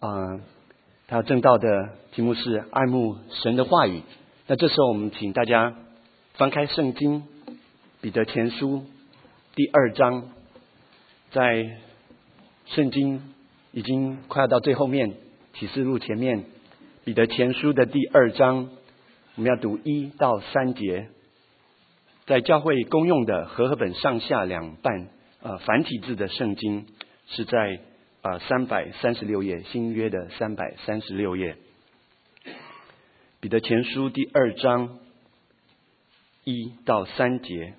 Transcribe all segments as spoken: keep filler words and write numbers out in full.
呃，他正道的题目是爱慕神的话语。那这时候我们请大家翻开圣经彼得前书第二章，在圣经已经快要到最后面，启示录前面，彼得前书的第二章，我们要读一到三节。在教会公用的和合本上下两半呃繁体字的圣经是在呃三百三十六页，新约的三百三十六页。彼得前书第二章一到三节。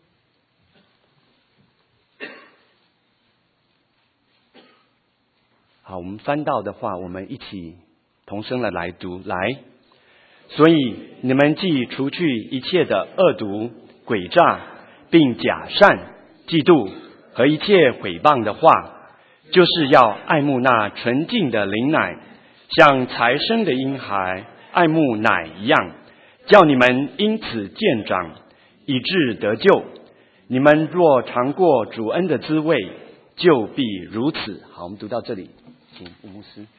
好，我们翻到的话，我们一起同声的来读。来，所以你们既除去一切的恶毒、诡诈，并假善、嫉妒和一切毁谤的话，就是要爱慕那纯净的灵奶，像才生的婴孩爱慕奶一样，叫你们因此渐长，以致得救。你们若尝过主恩的滋味，就必如此。好，我们读到这里，请吴牧师。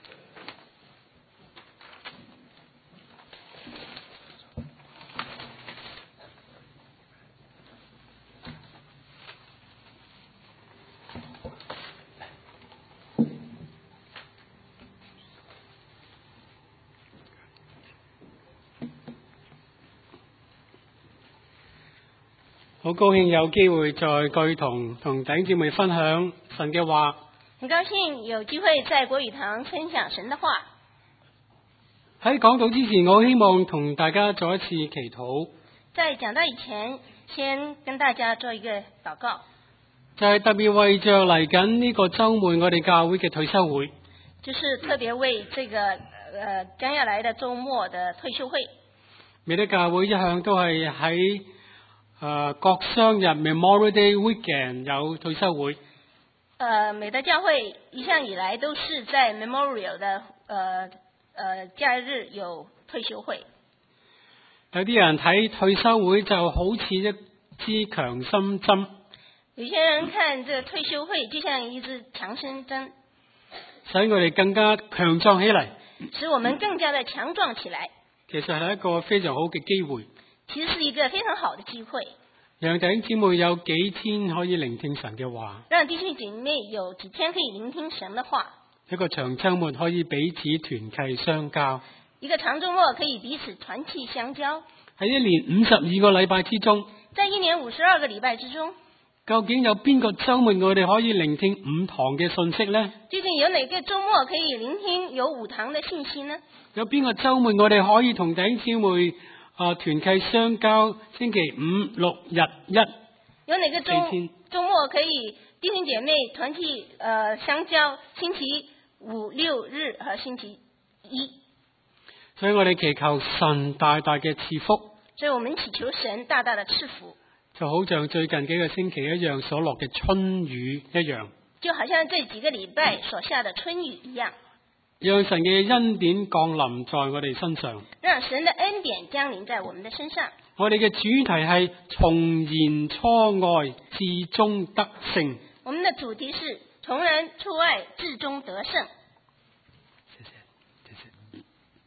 好高興有機會在國語堂同弟兄姊妹分享神嘅話。 很高興有機會在國語堂分享神的話。 喺講道之前，我希望同大家做一次祈禱。 在講道以前，先跟大家做一個禱告。 就係特別為着嚟緊呢個週末我哋教會嘅退休會。 就是特別為這個呃將要來的週末的退休會。 美德教會一向都係喺誒國殤日 Memorial Day Weekend 有退休會。 呃，美德教會一向以來都是在 Memorial 的呃呃假日有退休會。 有啲人睇退休會就好似一支強心針。 有些人看這個退休會就像一支強心針， 使我哋更加強壯起嚟， 使我們更加的強壯起來。 其實係一個非常好嘅機會。 其實是一個非常好的機會， 讓弟兄姊妹有幾天可以聆聽神嘅話， 讓弟兄姐妹有幾天可以聆聽神的話， 一個長週末可以彼此團契相交， 一個長週末可以彼此團契相交。 喺一年五十二個禮拜之中， 在一年五十二個禮拜之中， 究竟有邊個週末我哋可以聆聽五堂嘅信息呢？ 究竟有哪個週末可以聆聽有五堂的信息呢？ 有邊個週末我哋可以同弟兄姊妹啊，團契相交，星期五六日一， 有哪個周周末可以弟兄姐妹團契呃相交，星期五六日和星期一。 所以我哋祈求神大大嘅賜福。 所以我們祈求神大大的賜福， 就好像最近幾個星期一樣所落嘅春雨一樣， 就好像這幾個禮拜所下的春雨一樣。 讓神嘅恩典降臨在我哋身上， 讓神的恩典降臨在我們的身上。 我哋嘅主題係重燃初愛，至終得勝。 我們的主題是重燃初愛，至終得勝。 謝謝，謝謝。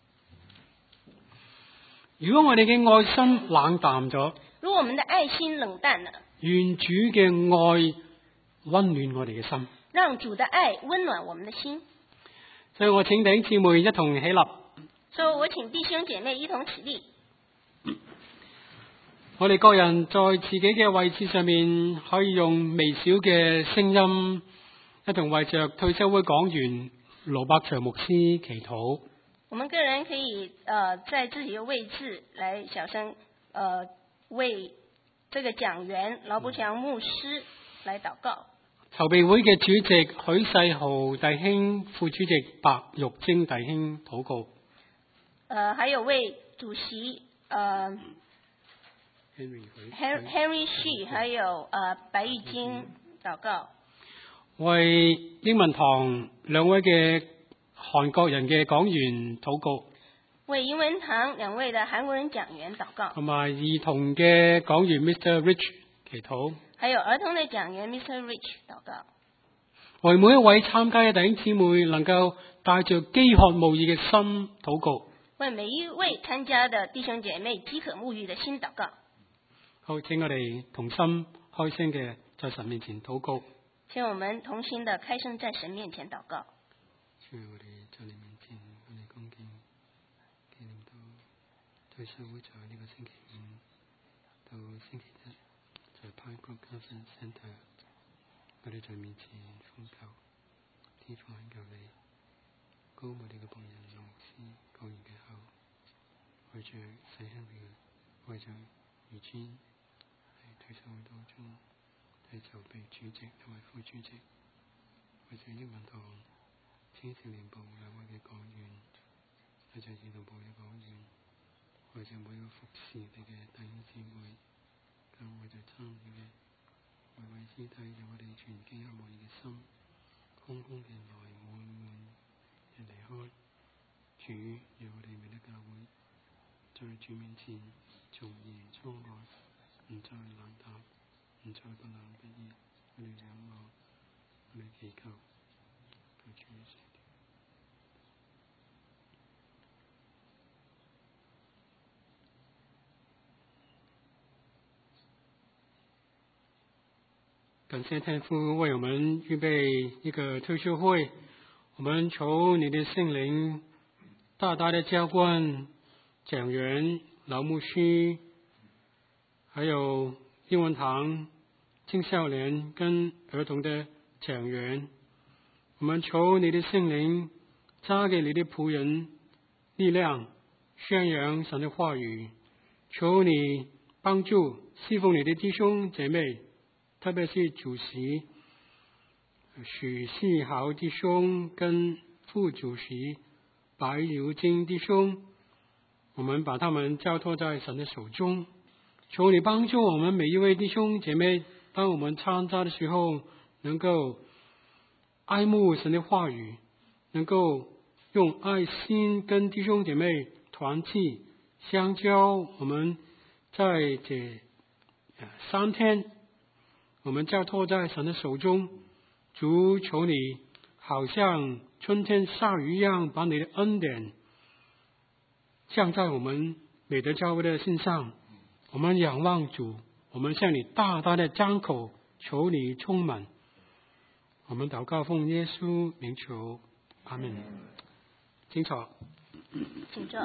如果我哋嘅愛心冷淡咗， 如果我們的愛心冷淡了， 願主嘅愛溫暖我哋嘅心， 讓主的愛溫暖我們的心。 所以我請弟兄姊妹一同起立。 所以我請弟兄姐妹一同起立。 我哋各人在自己嘅位置上面，可以用微小嘅聲音，一同為着退休會講員盧伯祥牧師祈禱。 我們個人可以呃在自己嘅位置來小聲呃為這個講員盧伯祥牧師來禱告。 籌備會嘅主席許世豪弟兄、副主席白玉晶弟兄禱告。 呃，還有為主席呃 Henry Henry She 還有呃白玉晶禱告。 為英文堂兩位嘅韓國人嘅講員禱告。 為英文堂兩位嘅韓國人講員禱告。 同埋兒童嘅講員 Mister Rich 祈禱。 還有兒童的講員 Mister Rich 禱告。 為每一位參加嘅弟兄姊妹能夠帶着飢渴慕義嘅心禱告。 為每一位參加的弟兄姐妹飢渴沐浴的心禱告。 好，請我哋同心開聲嘅在神面前禱告。 請我們同心的開聲在神面前禱告。 主啊，我哋在你面前，我哋恭敬紀念到退休會在呢個星期五到星期一，在 Pine Grove Conference Centre，我哋在面前呼求，天父懇求你高我哋嘅僕人羅牧師講完嘅後，為着細香嘅，為着余尊喺退休會當中係籌備主席同埋副主席，為着英文堂青少年部兩位嘅講員，為着兒童部嘅講員，為着每個服侍你嘅弟兄姊妹，更為着參與嘅每位肢體，讓我哋全飢渴慕義嘅心，空空嘅來，滿滿嘅離開。主，讓我哋每一教會在主面前從嚴蒼愛，唔再冷淡，唔再不冷不熱。我哋仰望，我哋祈求，求主赦免。感謝天父為我們預備一個退休會，我們求你的聖靈大大的澆灌講員、老牧師，還有英文堂青少年跟兒童的講員。我們求你的聖靈加給你的僕人力量，宣揚神的話語。求你幫助侍奉你的弟兄姐妹，特別是主席許世豪弟兄跟副主席白友金弟兄，我們把他們交託在神的手中。求你幫助我們每一位弟兄姐妹，當我們參加的時候，能夠愛慕神的話語，能夠用愛心跟弟兄姐妹團契相交。我們在這三天，我們交託在神的手中。主，求你好像春天下雨一樣，把你的恩典降在我們美德教會的身上。我們仰望主，我們向你大大的張口，求你充滿。我們禱告奉耶穌名求，阿門。請坐。 請坐。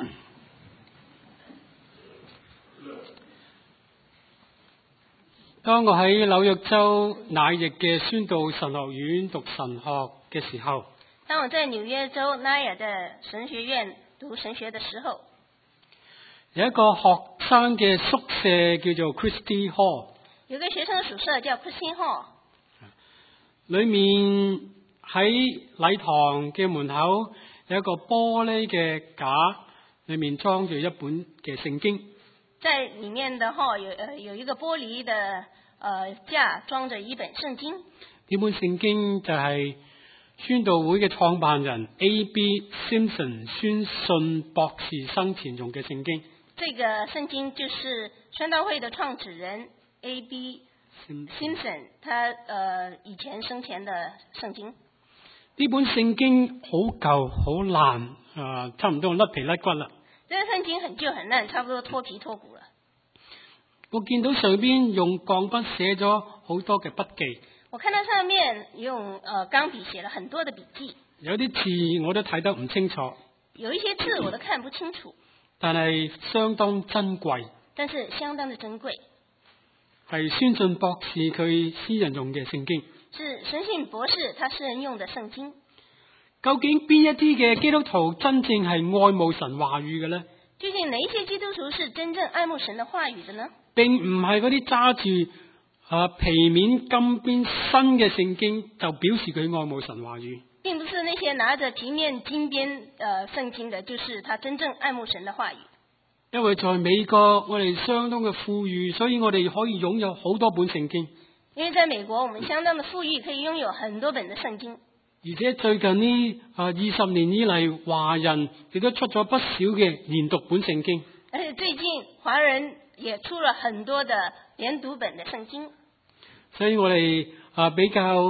當我喺紐約州乃翼嘅宣道神學院讀神學嘅時候， 當我在紐約州乃翼的神學院讀神學的時候， 有一個學生嘅宿舍叫做 Christie Hall， 有個學生宿舍叫 Christie Hall， 裏面喺禮堂嘅門口有一個玻璃嘅架，裏面裝住一本嘅聖經。 在裏面的 hall 有呃有一個玻璃的呃架，裝着一本聖經。 呢本聖經就係宣道會嘅創辦人 A B Simpson 宣信博士生前用嘅聖經。 這個聖經就是宣道會的創始人 A B Simpson 他呃以前生前的聖經。 呢本聖經好舊好爛啊，差唔多甩皮甩骨啦。 這個聖經很舊很爛，差不多脫皮脫骨了。 我見到上邊用鋼筆寫咗好多嘅筆記。 我看到上面用呃鋼筆寫了很多的筆記。 有啲字我都睇得唔清楚。 有一些字我都看不清楚。 但係相當珍貴。 但是相當的珍貴。 係宣信博士佢私人用嘅聖經。 是宣信博士他私人用的聖經。 究竟邊一啲嘅基督徒真正係愛慕神話語嘅呢？ 究竟哪一些基督徒是真正愛慕神的話語的呢？ 並唔係嗰啲揸住啊皮面金邊新嘅聖經就表示佢愛慕神話語。 並不是那些拿着皮面金邊呃聖經的，就是他真正愛慕神的話語。 因為在美國我哋相當嘅富裕，所以我哋可以擁有好多本聖經。 因為在美國我們相當的富裕，可以擁有很多本的聖經。 而且最近呢啊二十年以嚟，華人亦都出咗不少嘅研讀本聖經。 而且最近華人也出了很多的研讀本的聖經。 所以我哋啊比較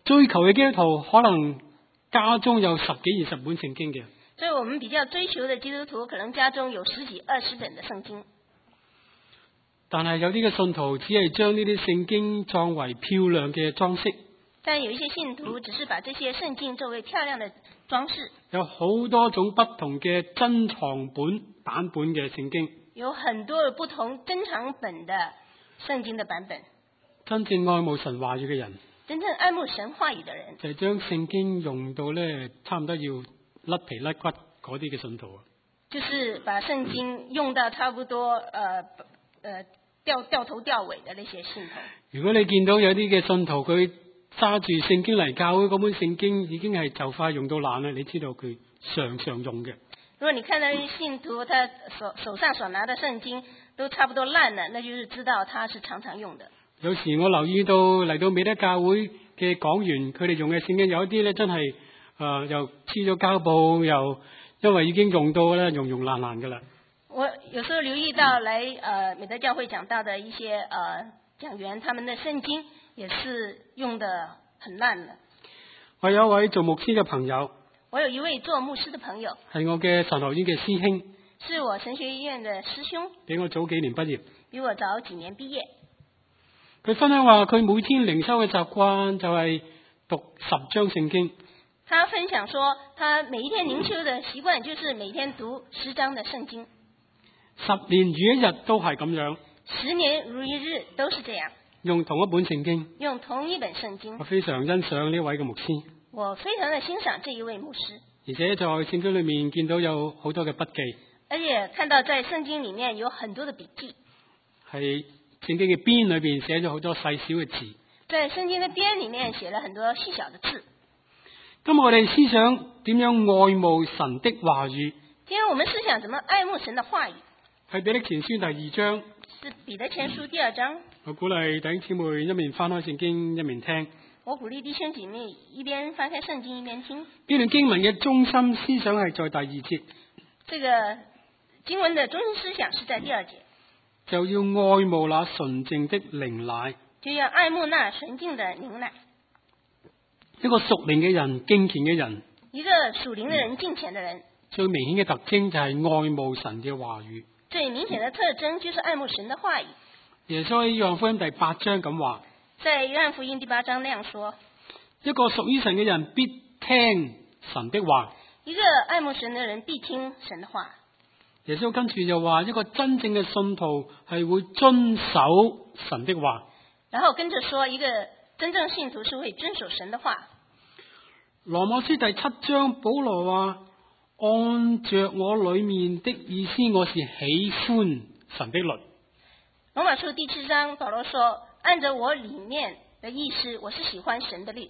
追求嘅基督徒可能家中有十幾二十本聖經嘅， 所以我們比較追求的基督徒，可能家中有十幾二十本的聖經。 但係有啲嘅信徒只係將呢啲聖經作為漂亮嘅裝飾。 但有一些信徒只是把這些聖經作為漂亮的裝飾。 有好多種不同嘅珍藏本版本嘅聖經。 有很多不同珍藏本的聖經的版本。 真正愛慕神話語嘅人， 真正愛慕神話語的人， 就係將聖經用到咧，差唔多要甩皮甩骨嗰啲嘅信徒啊。 就是把聖經用到差不多，呃呃掉掉頭掉尾的那些信徒。 如果你見到有啲嘅信徒佢揸住聖經嚟教會，嗰本聖經已經係就快用到爛啦，你知道佢常常用嘅。 如果你看到信徒他手手上所拿的聖經都差不多爛了，那就是知道他是常常用的。 有時我留意到嚟到美德教會嘅講員，佢哋用嘅聖經有一啲咧真係誒、呃、又黐咗膠布，又因為已經用到咧溶溶爛爛噶啦。 我有時候留意到來呃美德教會講到的一些呃講員，他們的聖經也是用得很爛了。 我有一位做牧師嘅朋友， 我有一位做牧師的朋友， 係我嘅神學院嘅師兄， 是我神學院的師兄， 比我早幾年畢業， 比我早幾年畢業。 佢分享話佢每天靈修嘅習慣就係讀十章聖經。 他分享說，他每一天靈修的習慣就是每天讀十章的聖經。 十年如一日都係咁樣， 十年如一日都是這樣， 用同一本聖經， 用同一本聖經。 我非常欣賞呢位嘅牧師， 我非常的欣賞這一位牧師， 而且在聖經裏面見到有好多嘅筆記， 而且看到在聖經裏面有很多的筆記， 係聖經嘅邊裏邊寫咗好多細小嘅字， 在聖經的邊裏面寫了很多細小的字。 今日我哋思想點樣愛慕神的話語， 今天我們思想怎麼愛慕神的話語， 係彼得前書第二章， 是彼得前書第二章。 我鼓勵弟兄姊妹一面翻開聖經一面聽。 我鼓勵弟兄姐妹一邊翻開聖經一邊聽。 呢段經文嘅中心思想係在第二節。 這個經文的中心思想是在第二節。 就要愛慕那純淨的靈奶。 就要愛慕那純淨的靈奶。 一個屬靈嘅人，敬虔嘅人。 一個屬靈的人，敬虔的人。 最明顯嘅特徵就係愛慕神嘅話語。 最明顯的特徵就是愛慕神的話語。 耶穌喺約翰福音第八章咁話。 在約翰福音第八章那樣說。 一個屬於神嘅人必聽神的話。 一個愛慕神的人必聽神的話。 耶穌跟住就話，一個真正嘅信徒係會遵守神的話。 然後跟着說，一個真正信徒是會遵守神的話。 羅馬書第七章保羅話，按着我裏面的意思，我是喜歡神的律。 羅馬書第七章保羅說，按着我裏面的意思，我是喜歡神的律。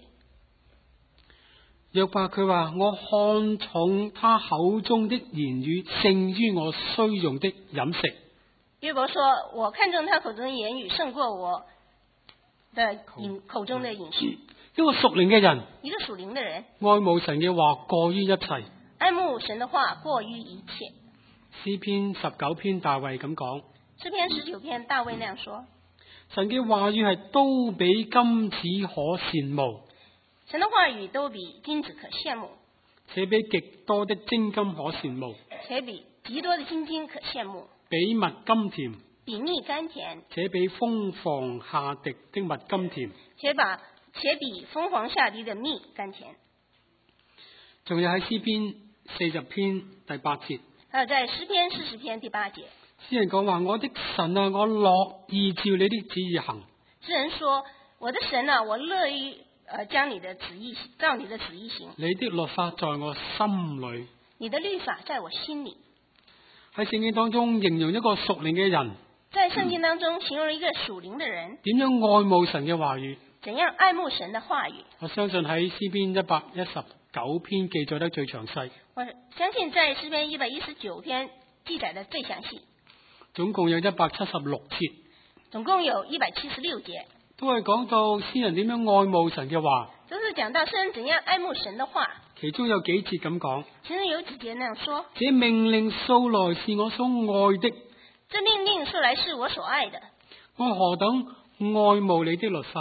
約伯佢話，我看重他口中的言語勝於我需用的飲食。 約伯說，我看重他口中的言語勝過我的飲口中的飲食。 一個屬靈嘅人， 一個屬靈的人， 愛慕神嘅話過於一切。 愛慕神的話過於一切。 詩篇十九篇大衛咁講。 詩篇十九篇大衛那樣說。 神嘅話語係都比金子可羨慕。 神的話語都比金子可羨慕。 且比極多的精金可羨慕。 且比極多的精金可羨慕。 比蜜甘甜。 比蜜甘甜。 且比蜂房下滴的蜜甘甜。 且把且比蜂房下滴的蜜甘甜。 仲有喺詩篇四十篇第八節。 還有在詩篇四十篇第八節。 詩人講話，我的神啊，我樂意照你的旨意行。 詩人說，我的神啊，我樂意呃將你的旨意照你的旨意行。 你的律法在我心裏。 你的律法在我心裏。 喺聖經當中形容一個屬靈嘅人。 在聖經當中形容一個屬靈的人。 點樣愛慕神嘅話語？ 怎樣愛慕神的話語？ 我相信喺詩篇一百一十九篇記載得最詳細。 我相信在詩篇一百一十九篇記載得最詳細。 總共有一百七十六節。 總共有一百七十六節。 都係講到詩人點樣愛慕神嘅話。 都是講到詩人怎樣愛慕神的話。 其中有幾節咁講。 其中有幾節那樣說。 這命令素來是我所愛的。 這命令素來是我所愛的。 我何等愛慕你的律法。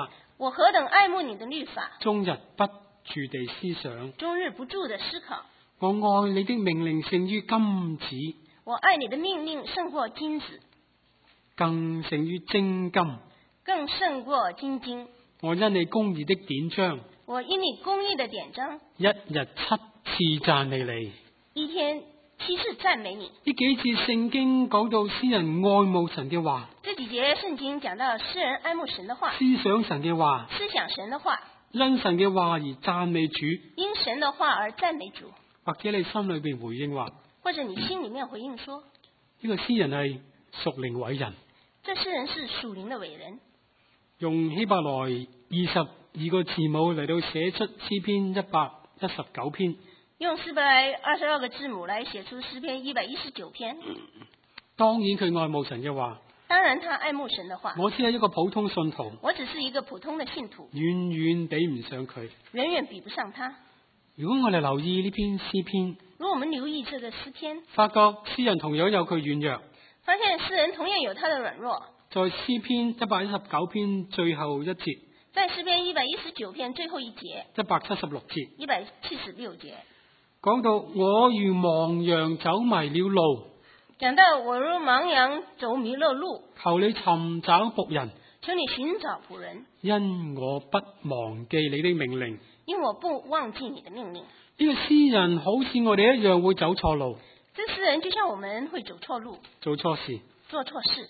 我何等愛慕你的律法， 終日不住地思想。 終日不住的思考。 我愛你的命令勝於金子， 我愛你的命令勝過金子， 更勝於精金。 更勝過金金。 我因你公義的典章， 我因你公義的典章， 一日七次讚美你。 一天七次讚美你。 呢幾節聖經講到詩人愛慕神嘅話， 這幾節聖經講到詩人愛慕神的話， 思想神嘅話， 思想神的話， 因神嘅話而讚美主。 因神的話而讚美主。 或者你心裏邊回應話， 或者你心裏面回應說， 呢個詩人係屬靈偉人， 這詩人是屬靈的偉人。 用希伯來二十二個字母嚟到寫出詩篇一百一十九篇。 用希伯來二十二個字母來寫出詩篇一百一十九篇。 當然佢愛慕神嘅話， 當然他愛慕神的話。 我只係一個普通信徒， 我只是一個普通的信徒， 遠遠比唔上佢。 遠遠比不上他。 如果我哋留意呢篇詩篇， 如果我們留意這個詩篇， 發覺詩人同樣有佢軟弱， 發現詩人同樣有他的軟弱。 在詩篇一百一十九篇最後一節， 在詩篇一百一十九篇最後一節， 一百七十六節， 一百七十六節， 講到我如亡羊走迷了路， 講到我如盲羊走迷了路， 求你尋找僕人， 求你尋找僕人， 因我不忘記你的命令。 因我不忘記你的命令。 呢個詩人好似我哋一樣會走錯路， 這詩人就像我們會走錯路， 做錯事。 做錯事。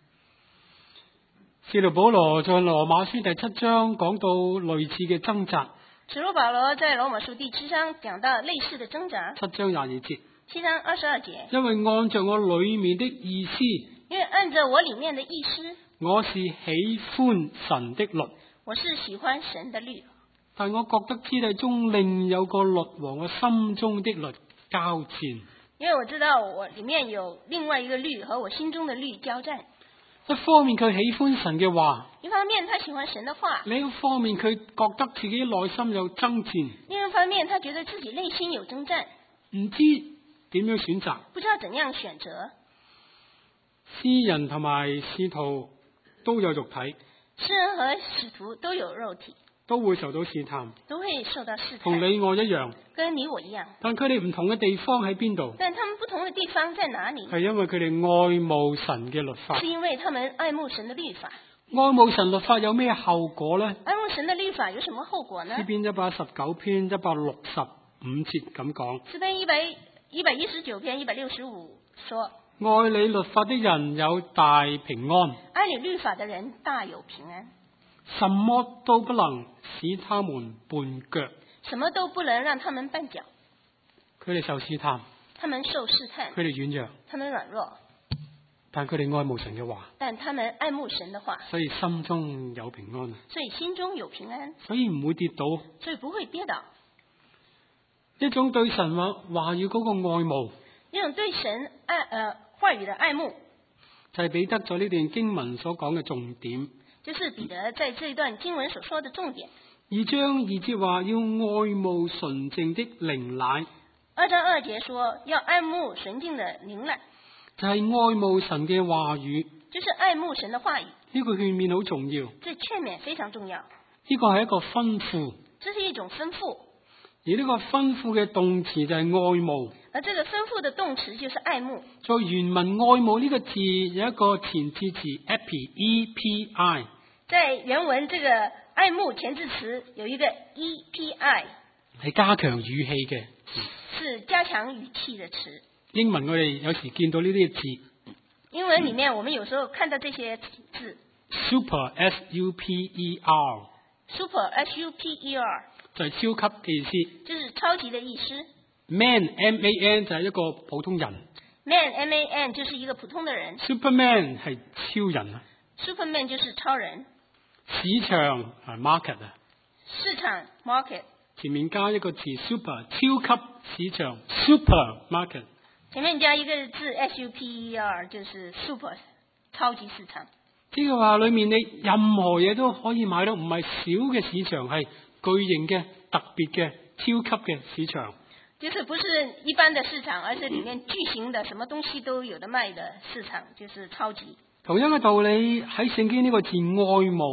使徒保羅在羅馬書第七章講到類似嘅掙扎。 使徒保羅在羅馬書第七章講到類似的掙扎。 七章廿二節。 七章二十二節。 因為按照我裏面的意思， 因為按照我裏面的意思， 我是喜歡神的律。 我是喜歡神的律。 但我覺得肢體中另有個律和我心中的律交戰。 因為我知道我裏面有另外一個律和我心中的律交戰。 一方面佢喜歡神嘅話， 一方面他喜歡神的話， 另一方面佢覺得自己內心有爭戰， 另一方面他覺得自己內心有爭戰， 唔知點樣選擇， 不知道怎樣選擇。 詩人同埋使徒都有肉體， 詩人和使徒都有肉體， 都會受到試探， 都會受到試探， 同你我一樣， 跟你我一樣。 但佢哋唔同嘅地方喺邊度？ 但他們不同的地方在哪裡？ 係因為佢哋愛慕神嘅律法。 是因為他們愛慕神的律法。 愛慕神律法有咩後果呢？ 愛慕神的律法有什麼後果呢？ 詩篇一百一十九篇一百六十五節咁講。 詩篇一百一百一十九篇一百六十五說： 愛你律法的人有大平安。 愛你律法的人大有平安。 什麼都不能使他們絆腳。 什麼都不能讓他們絆腳。 佢哋受試探。 他們受試探。 佢哋軟弱。 他們軟弱。 但佢哋愛慕神嘅話。 但他們愛慕神的話。 所以心中有平安。 所以心中有平安。 所以唔會跌倒。 所以不會跌倒。 一種對神話話語嗰個愛慕。 一種對神愛呃話語的愛慕。 就係彼得在呢段經文所講嘅重點。 就是彼得在這段經文所說的重點。 二章二節話要愛慕純淨的靈奶。 二章二節說要愛慕純淨的靈奶， 就係愛慕神嘅話語。 就是愛慕神的話語。 呢個勸勉好重要。 這勸勉非常重要。 呢個係一個吩咐。 這是一種吩咐。 而呢個吩咐嘅動詞就係愛慕。 而這個吩咐的動詞就是愛慕。 在原文愛慕呢個字有一個前置詞 epi e p i。 在原文這個愛慕前置詞有一個 e p i， 係加強語氣嘅， 是加強語氣的詞。 英文我哋有時見到呢啲字。 英文裏面我們有時候看到這些字。 Super S U P E R。Super S U P E R。 就係超級嘅意思。 就是超級的意思。 Man M A N 就係一個普通人。 Man M A N 就是一個普通的人。 Superman 係超人啊。 Superman 就是超人。 市場係 market 啊， 市場 market 前面加一個字 super 超級市場 super market， 前面加一個字 S U P E R 就是 super 超級市場。 呢個話裏面你任何嘢都可以買到，唔係小嘅市場，係巨型嘅特別嘅超級嘅市場。 就是不是一般的市場，而是裏面巨型的，什麼東西都有得賣的市場，就是超級。 同樣嘅道理喺聖經呢個字愛慕。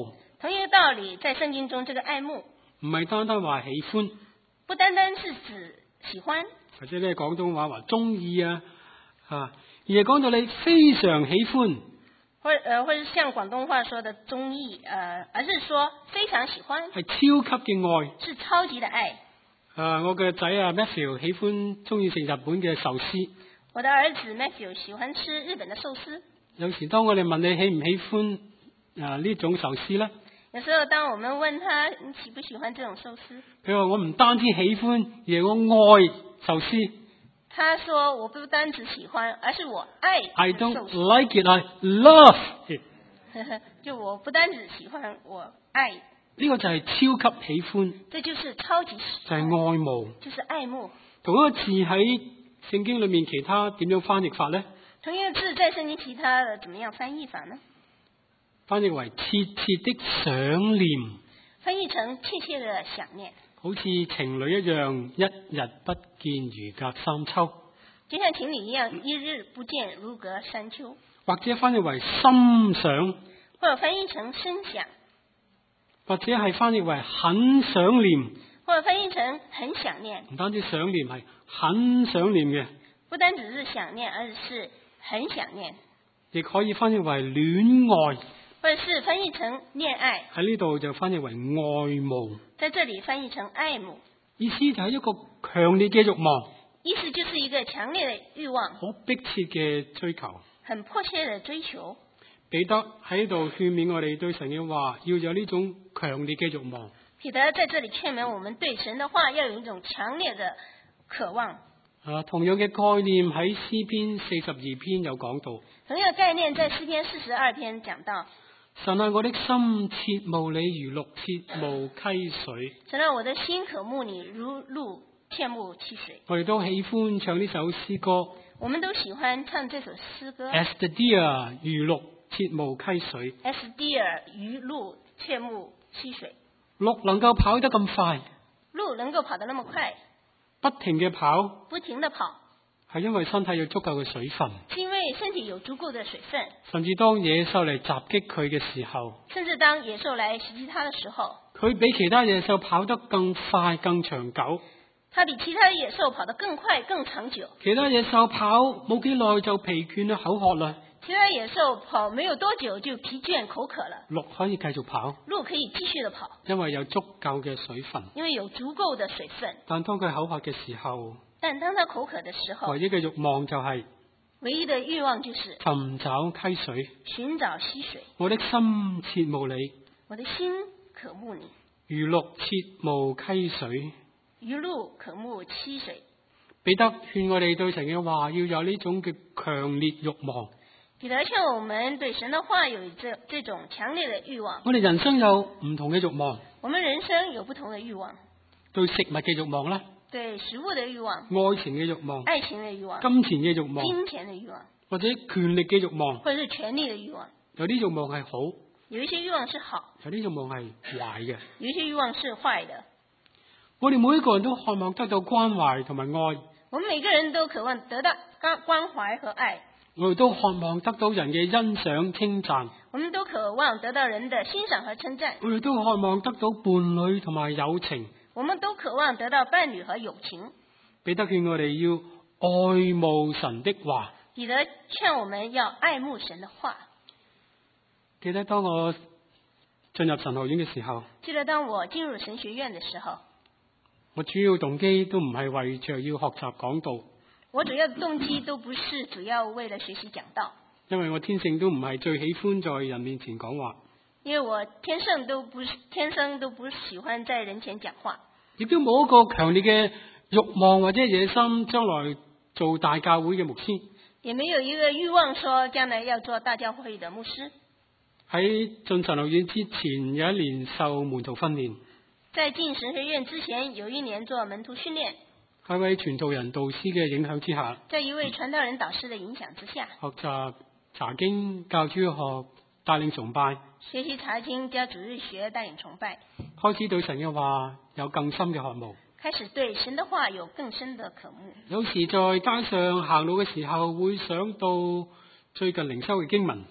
同一個道理，在聖經中，這個愛慕唔係單單話喜歡， 不單單是指喜歡， 或者咧廣東話話中意啊，啊，而係講到你非常喜歡， 或呃或者像廣東話說的中意，呃，而是說非常喜歡， 係超級嘅愛。 是超級的愛。 啊，我嘅仔啊 Matthew 喜歡中意食日本嘅壽司。 我的兒子 Matthew 喜歡吃日本的壽司。 有時當我哋問你喜唔喜歡啊呢種壽司咧？ 有時候當我們問他你喜不喜歡這種壽司， 佢話我唔單止喜歡，而係我愛壽司。 他說我不單止喜歡，而是我愛壽司。 I don't like it, I love it。 就我不單止喜歡，我愛。 呢個就係超級喜歡， 這就是超級喜歡， 就係愛慕， 就是愛慕。 同一個字喺聖經裏面其他點樣翻譯法咧？ 同一個字在聖經其他的怎麼樣翻譯法呢？ 翻譯為切切的想念， 翻譯成切切的想念， 好似情侶一樣，一日不見如隔三秋。 就像情侶一樣，一日不見如隔三秋。 或者翻譯為心想， 或者翻譯成深想， 或者係翻譯為很想念， 或者翻譯成很想念。 唔單止想念，係很想念嘅， 不單只是想念，而是很想念。 亦可以翻譯為戀愛， 或者是翻譯成戀愛。 喺呢度就翻譯為愛慕， 在這裡翻譯成愛慕， 意思就係一個強烈嘅慾望， 意思就是一個強烈的慾望， 好迫切嘅追求。 很迫切的追求。 彼得喺度勸勉我哋對神嘅話要有呢種強烈嘅慾望。 彼得在這裡勸勉我們對神的話要有一種強烈的渴望。 啊，同樣嘅概念喺詩篇四十二篇有講到。 同樣嘅概念在詩篇四十二篇講到。 神啊，我的心切慕你如鹿切慕溪水。 神啊，我的心渴慕你如鹿切慕溪水。 我哋都喜歡唱呢首詩歌。 我們都喜歡唱這首詩歌。 As the deer 如鹿切慕溪水。 As deer 如鹿切慕溪水。 鹿能夠跑得咁快， 鹿能夠跑得那麼快， 不停嘅跑， 不停地跑， 係因為身體有足夠嘅水分。 是因為身體有足夠的水分。 甚至當野獸嚟襲擊佢嘅時候， 甚至當野獸來襲擊它的時候， 佢比其他野獸跑得更快更長久。 它比其他野獸跑得更快更長久。 其他野獸跑冇幾耐就疲倦啦，口渴啦。 其他野獸跑沒有多久就疲倦口渴了。 鹿可以繼續跑， 鹿可以繼續的跑， 因為有足夠嘅水分。 因為有足夠的水分。 但當佢口渴嘅時候， 但當他口渴的時候， 唯一嘅慾望就係、是、 唯一的慾望就是尋找溪水。 尋找溪水。 我的心切慕你， 我的心渴慕你， 如鹿切慕溪水。 如鹿渴慕溪水。 彼得勸我哋對神嘅話要有呢種嘅強烈慾望。 彼得勸我們對神的話有這這種強烈的慾望。 我哋人生有唔同嘅慾望。 我們人生有不同的慾望。 對食物嘅慾望啦， 對食物的慾望， 愛情嘅慾望， 愛情的慾望， 金錢嘅慾望， 金錢的慾望， 或者權力嘅慾望， 或者是權力的慾望。 有啲慾望係好， 有一些慾望是好， 有啲慾望係壞嘅。 有一些慾望是壞的。 我哋每一個人都渴望得到關懷同埋愛。 我們每個人都渴望得到關關懷和愛。 我哋都渴望得到人嘅欣賞稱讚。 我們都渴望得到人的欣賞和稱讚。 我哋都渴望得到伴侶同埋友情。 我們都渴望得到伴侶和友情。 彼得勸我哋要愛慕神的話。 彼得勸我們要愛慕神的話。 記得當我進入神學院嘅時候， 記得當我進入神學院的時候， 我主要動機都唔係為着要學習講道。 我主要的動機都不是主要為了學習講道， 因為我天性都唔係最喜歡在人面前講話。 因為我天生都不天生都不喜歡在人前講話， 亦都冇一個強烈嘅慾望或者野心，將來做大教會嘅牧師。 也沒有一個慾望說將來要做大教會的牧師。 喺進神學院之前，有一年受門徒訓練。 在進神學院之前，有一年做門徒訓練。 喺位傳道人導師嘅影響之下， 在一位傳道人導師的影響之下， 學習查經、教主日學、帶領崇拜， 學習查經、教主日學、帶領崇拜， 開始對神嘅話有更深嘅渴慕， 開始對神的話有更深的渴慕。 有時在街上行路嘅時候，會想到最近靈修嘅經文。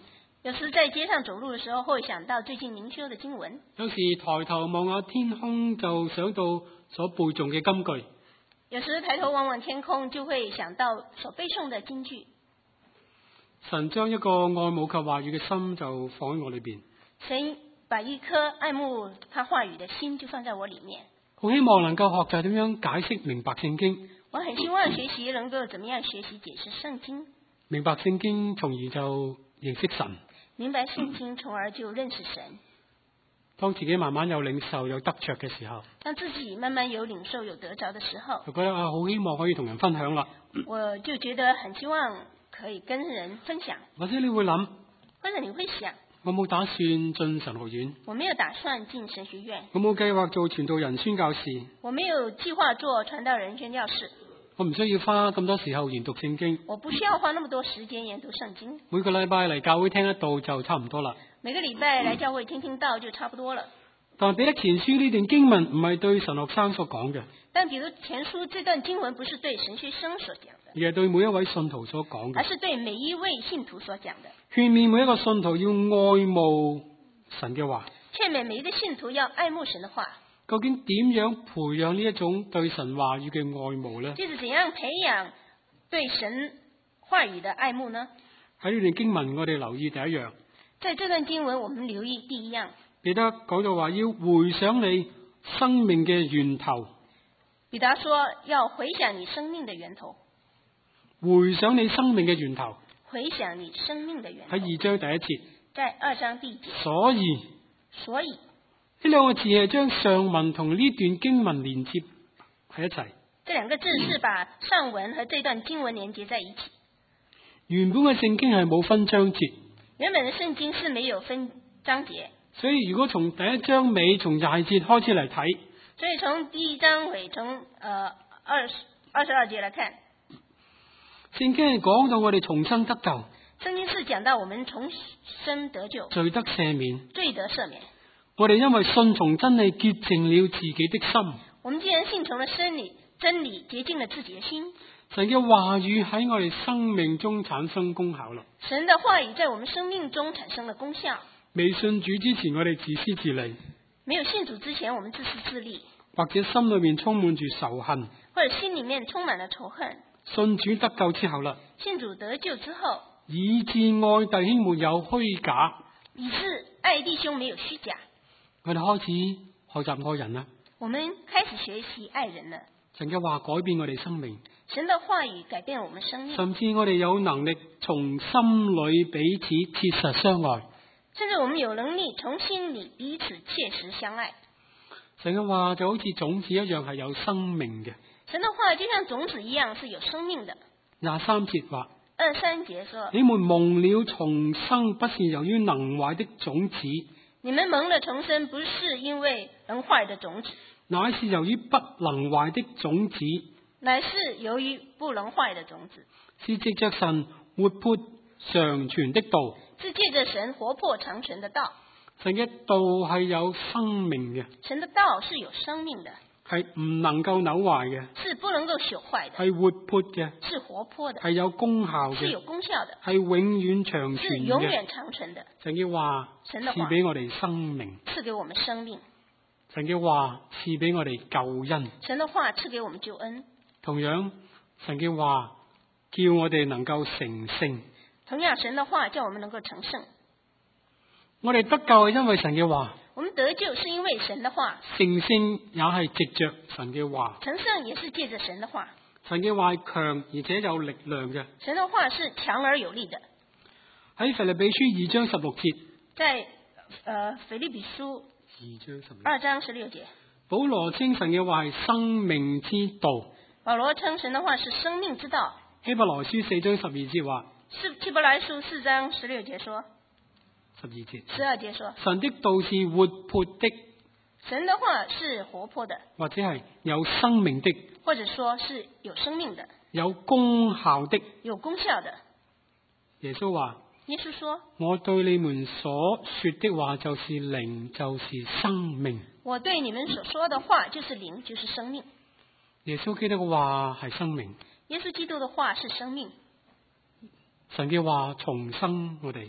有時在街上走路的時候，會想到最近靈修的經文。 有時抬頭望下天空，就想到所背誦嘅金句。 有時抬頭望望天空，就會想到所背誦的金句。 神將一個愛慕及話語嘅心就放喺我裏邊。 神把一顆愛慕他話語的心就放在我裏面。 好希望能夠學習點樣解釋明白聖經。 我很希望學習能夠怎麼樣學習解釋聖經。 明白聖經，從而就認識神。 明白聖經，從而就認識神。 當自己慢慢有領受有得着嘅時候， 當自己慢慢有領受有得着的時候， 就覺得啊，好希望可以同人分享啦。 我就覺得很希望可以跟人分享。 或者你會諗， 或者你會想， 我冇打算進神學院， 我沒有打算進神學院， 我冇計劃做傳道人宣教士， 我沒有計劃做傳道人宣教士， 我唔需要花咁多時候研讀聖經， 我不需要花那麼多時間研讀聖經， 每個禮拜嚟教會聽一道就差唔多啦。 每個禮拜來教會聽聽道就差不多了。 但彼得前書呢段經文唔係對神學生所講嘅， 但彼得前書這段經文不是對神學生所講的， 而係對每一位信徒所講嘅， 而是對每一位信徒所講的。 勸勉每一個信徒要愛慕神嘅話， 勸勉每一個信徒要愛慕神的話。 究竟點樣培養呢一種對神話語嘅愛慕呢？ 就是怎樣培養對神話語的愛慕呢？ 喺呢段經文，我哋留意第一樣。 在這段經文，我們留意第一樣。 彼得講到話要回想你生命嘅源頭。 彼得說要回想你生命的源頭。 回想你生命嘅源頭。 回想你生命的源頭。 喺二章第一節。 在二章第一節。 所以。 所以。 呢兩個字係將上文同呢段經文連接喺一齊。 這兩個字是把上文和這段經文連接在一起。 原本嘅聖經係冇分章節。 原本嘅聖經是沒有分章節。 所以如果從第一章尾從廿節開始嚟睇， 所以從第一章尾從呃二十二十二節來看， 聖經係講到我哋重生得救。 聖經是講到我們重生得救， 罪得赦免， 罪得赦免。 我哋因為信從真理潔淨了自己的心。 我們既然信從了真理，真理潔淨了自己的心。 神嘅話語喺我哋生命中產生功效啦。 神的話語在我們生命中產生了功效。 未信主之前，我哋自私自利； 沒有信主之前，我們自私自利， 或者心裏面充滿住仇恨， 或者心裏面充滿了仇恨。 信主得救之後啦， 信主得救之後， 以致愛弟兄沒有虛假， 以致愛弟兄沒有虛假。 我哋開始學習愛人啦。 我們開始學習愛人了。 神嘅話改變我哋生命， 神的話語改變我們生命， 甚至我哋有能力從心裏彼此切實相愛。 甚至我們有能力從心裏彼此切實相愛。 神嘅話就好似種子一樣係有生命嘅。 神的話就像種子一樣是有生命的。 廿三節話， 二三節說， 你們蒙了重生，不是由於能壞的種子。 你們蒙了重生，不是因為能壞的種子， 乃是由於不能壞的種子。 乃是由於不能壞的種子。 是藉着神活潑常存的道。 是借着神活潑長存的道。 神嘅道係有生命嘅。 神的道是有生命的。 係唔能夠扭壞嘅。 是不能夠朽壞的。 係活潑嘅。 是活潑的。 係有功效嘅。 是有功效的。 係永遠長存嘅。 是永遠長存的。 神嘅話賜俾我哋生命。 賜給我們生命。 神嘅話賜俾我哋救恩。 神的話賜給我們救恩。 同樣，神嘅話叫我哋能夠成聖。 同樣，神的話叫我們能夠成聖。 我哋得救係因為神嘅話。 我們得救是因為神的話。 成聖也係藉着神嘅話。 成聖也是借着神的話。 神嘅話係強而且有力量嘅。 神的話是強而有力的。 喺腓立比書二章十六節。 在呃腓立比書二章十六二章十六節。 保羅稱神嘅話係生命之道。 保羅稱神的話是生命之道。 希伯來書四章十二節話。 希伯來書四章十六節說。 十二節。 十二節說。 神的道是活潑的。 神的話是活潑的。 或者係有生命的。 或者說是有生命的。 有功效的。 有功效的。 耶穌話。 耶穌說： 我對你們所說的話就是靈，就是生命。 我對你們所說的話就是靈，就是生命。 耶穌基督嘅話係生命。 耶穌基督的話是生命。 神嘅話重生我哋。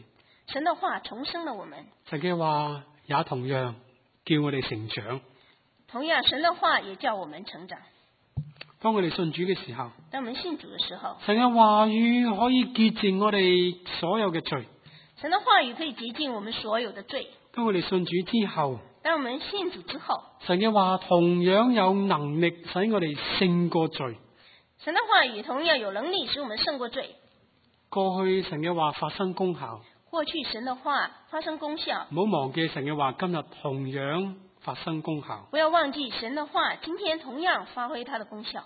神的話重生了我們， 神嘅話也同樣叫我哋成長。 同樣神的話也叫我們成長。 當我哋信主嘅時候， 當我們信主嘅時候， 神嘅話語可以潔淨我哋所有嘅罪。 神的話語可以潔淨我們所有的罪。 當我哋信主之後， 當我們信主之後， 神嘅話同樣有能力使我哋勝過罪。 神的話語同樣有能力使我們勝過罪。 過去神嘅話發生功效， 過去神的話發生功效， 唔好忘記神嘅話今日同樣發生功效。 不要忘記神的話今天同樣發揮它的功效。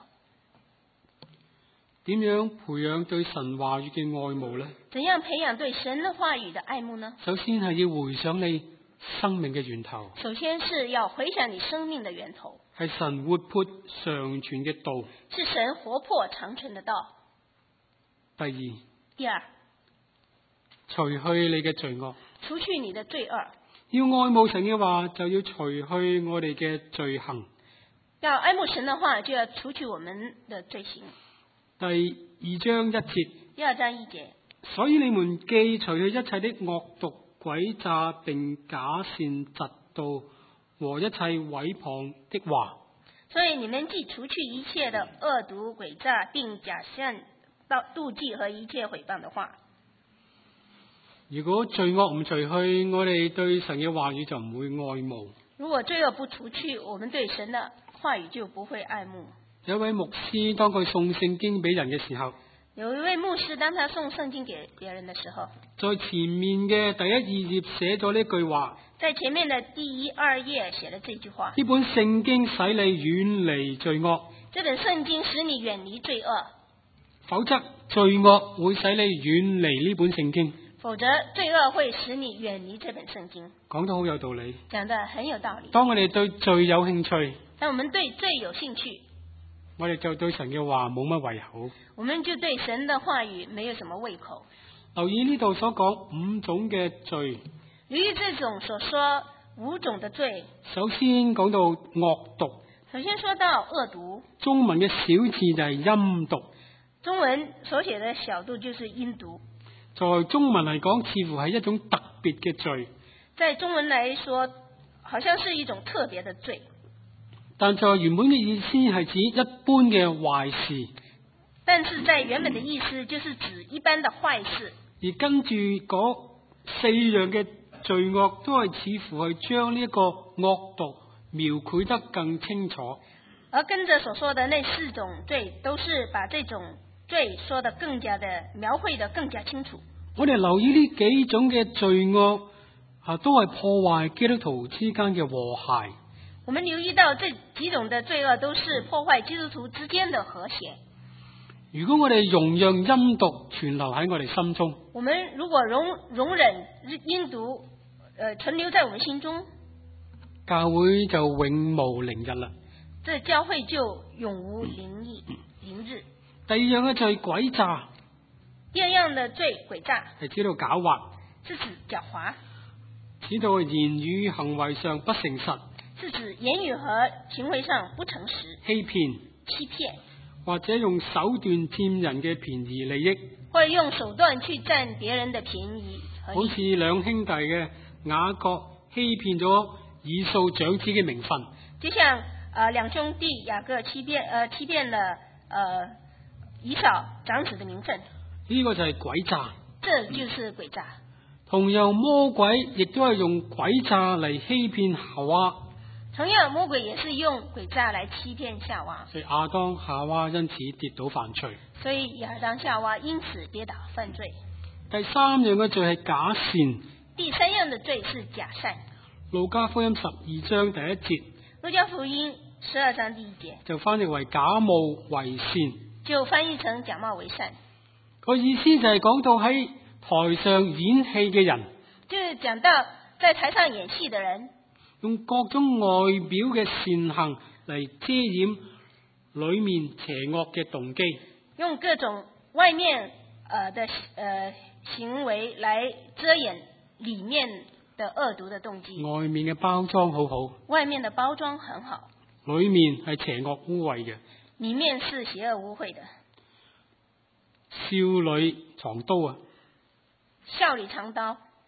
點樣培養對神話語嘅愛慕呢？ 怎樣培養對神的話語的愛慕呢？ 首先係要回想你生命嘅源頭， 首先是要回想你生命的源頭， 係神活潑常存嘅道。 是神活潑長存的道。 第二， 第二， 除去你嘅罪惡， 除去你的罪惡。 要愛慕神嘅話，就要除去我哋嘅罪行。 要愛慕神的話，就要除去我們的罪行。 第二章一節， 第二章一節， 所以你們既除去一切的惡毒、詭詐並假善、嫉妒和一切毀謗的話。 所以你們既除去一切的惡毒、詭詐並假善、妒忌和一切毀謗的話。 如果罪惡唔除去，我哋對神嘅話語就唔會愛慕。 如果罪惡不除去，我們對神的話語就不會愛慕。 有一位牧師當佢送聖經俾人嘅時候， 有一位牧師當他送聖經給別人的時候， 在前面嘅第一二頁寫咗呢句話。 在前面的第一二頁寫了這句話： 呢本聖經使你遠離罪惡， 這本聖經使你遠離罪惡， 否則罪惡會使你遠離呢本聖經。 否則罪惡會使你遠離這本聖經。 講得好有道理， 講得很有道理。 當我哋對罪有興趣， 當我們對罪有興趣， 我哋就對神嘅話冇乜胃口， 我們就對神的話語沒有什麼胃口。 留意呢度所講五種嘅罪。 由於這種所說五種的罪， 首先講到惡毒。 首先說到惡毒， 中文嘅小字就係陰毒。 中文所寫的小度就是陰毒。 在中文嚟講，似乎係一種特別嘅罪。 在中文來說，好像是一種特別的罪。 但在原本嘅意思係指一般嘅壞事。 但是在原本的意思就是指一般的壞事。 而跟住嗰四樣嘅罪惡都係似乎係將呢一個惡毒描繪得更清楚。 而跟着所說的那四種罪，都是把這種罪說得更加的描繪得更加清楚。 我哋留意呢幾種嘅罪惡啊，都係破壞基督徒之間嘅和諧。 我們留意到這幾種的罪惡都是破壞基督徒之間的和諧。 如果我哋容讓陰毒存留喺我哋心中， 我們如果容容忍陰毒，呃，存留在我們心中， 教會就永無寧日啦。 這教會就永無寧日。寧日。 第二樣嘅罪詭詐。 第二樣的罪詭詐係指到狡猾， 是指狡猾， 指到言語行為上不誠實， 是指言語和行為上不誠實， 欺騙、 欺騙， 或者用手段佔人嘅便宜利益， 或者用手段去佔別人的便宜和利益。 好似兩兄弟嘅雅各欺騙咗以掃長子嘅名分， 就像呃兩兄弟雅各欺騙呃欺騙了呃以掃長子的名分， 呢個就係詭詐。 這就是詭詐。 同樣魔鬼亦都係用詭詐嚟欺騙夏娃。 同樣魔鬼也是用詭詐來欺騙夏娃。 所以亞當夏娃因此跌倒犯罪。 所以亞當夏娃因此跌倒犯罪。 第三樣嘅罪係假善。 第三樣的罪是假善。 路加福音十二章第一節。 路加福音十二章第一節就翻譯為假冒為善。 就翻譯成假冒為善。 個意思就係講到喺台上演戲嘅人， 就是講到在台上演戲的人， 用各種外表嘅善行嚟遮掩裏面邪惡嘅動機， 用各種外面呃的呃行為來遮掩裏面的惡毒的動機。 外面嘅包裝好好， 外面的包裝很好， 裏面係邪惡污穢嘅， 裏面是邪惡污穢的。 少女藏刀啊！ 笑裏藏刀，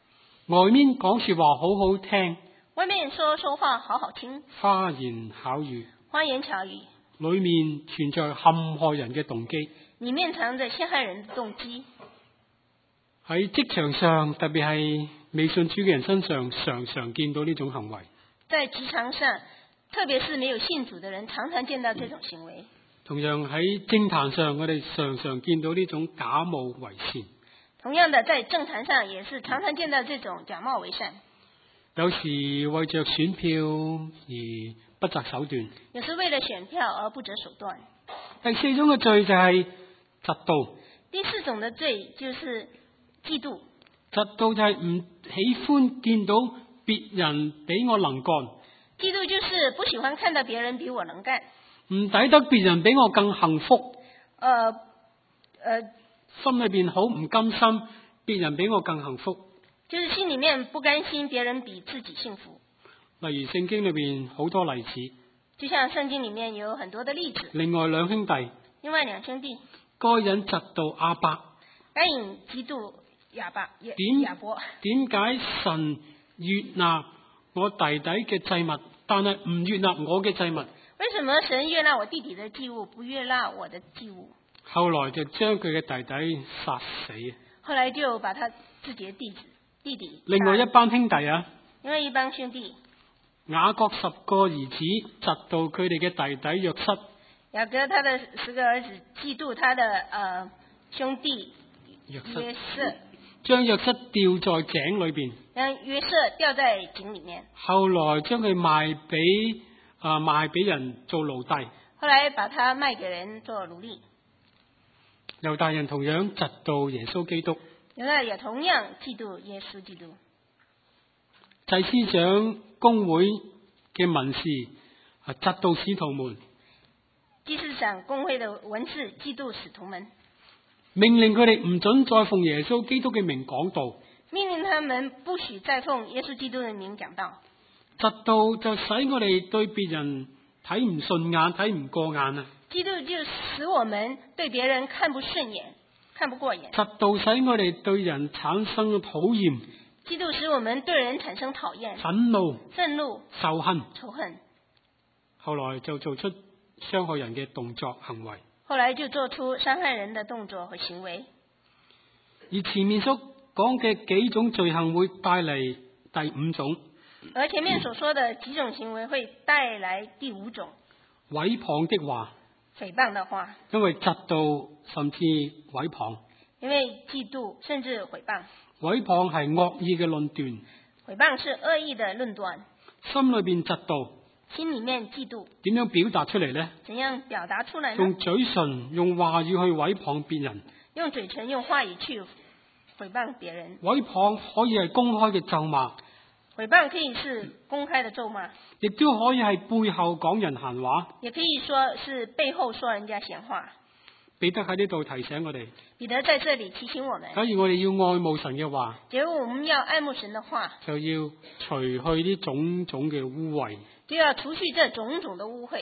外面講說話好好聽， 外面說說話好好聽， 花言巧語， 花言巧語， 裏面存在陷害人嘅動機。 裏面藏着陷害人的動機。 喺職場上，特別係未信主嘅人身上，常常見到呢種行為。 在職場上，特別是沒有信主的人，常常見到這種行為。 同樣喺政壇上，我哋常常見到呢種假冒為善。 同樣的，在政壇上也是常常見到這種假冒為善。 有時為着選票而不擇手段， 有時為了選票而不擇手段。 第四種嘅罪就係嫉妒。 第四種的罪就是嫉妒。 嫉妒就係唔喜歡見到別人比我能幹。 嫉妒就是不喜歡看到別人比我能幹。 唔抵得別人比我更幸福。 呃呃， 心裏邊好唔甘心，別人比我更幸福。 就是心裏面不甘心別人比自己幸福。 例如聖經裏邊好多例子。 就像聖經裏面有很多的例子。 另外兩兄弟。 另外兩兄弟。 該隱嫉妒亞伯。 該隱嫉妒亞伯。 點亞伯。 點解神悅納我弟弟嘅祭物，但係唔悅納我嘅祭物？ 為什麼神悅納我弟弟的祭物，不悅納我的祭物？ 後來就將佢嘅弟弟殺死。 後來就把他自己的弟子弟弟。 另外一班兄弟啊。 另外一幫兄弟。 雅各十個兒子嫉妒佢哋嘅弟弟約瑟。 雅各他的十個兒子嫉妒他的呃兄弟約瑟， 將約瑟掉在井裏邊。 讓約瑟掉在井裏面。 後來將佢賣俾啊、呃、賣俾人做奴隸。 後來把他賣給人做奴隸。 猶大人同樣嫉妒耶穌基督。 猶大也同樣嫉妒耶穌基督。 祭司長公會嘅文士啊嫉妒使徒們。 祭司長公會的文士嫉妒使徒們， 命令佢哋唔准再奉耶穌基督嘅名講道。 命令他們不許再奉耶穌基督嘅名講道。 嫉妒就使我哋對別人睇唔順眼，睇唔過眼啊！ 嫉妒就使我們對別人看不順眼，看不過眼。 嫉妒使我哋對人產生討厭。 嫉妒使我們對人產生討厭、 憤怒、 憤怒、 仇恨、 仇恨。 後來就做出傷害人嘅動作行為。 後來就做出傷害人的動作和行為。 而前面所講嘅幾種罪行會帶嚟第五種。 而前面所說的幾種行為會帶來第五種。 毀謗的話。 誹謗的話。 因為嫉妒甚至毀謗。 因為嫉妒甚至誹謗。 毀謗係惡意嘅論斷。 誹謗是惡意的論斷。 心裏邊嫉妒。 心裏面嫉妒。 點樣表達出嚟呢？ 怎樣表達出來呢？ 用嘴唇、用話語去毀謗別人。 用嘴唇、用話語去誹謗別人。 毀謗可以係公開嘅咒罵。 誹謗可以是公開的咒罵。 亦都可以係背後講人閒話。 也可以說是背後說人家閒話。 彼得喺呢度提醒我哋。 彼得在這裏提醒我們。 假如我哋要愛慕神嘅話， 假如我們要愛慕神的話， 就要除去呢種種嘅污穢。 就要除去這種種的污穢。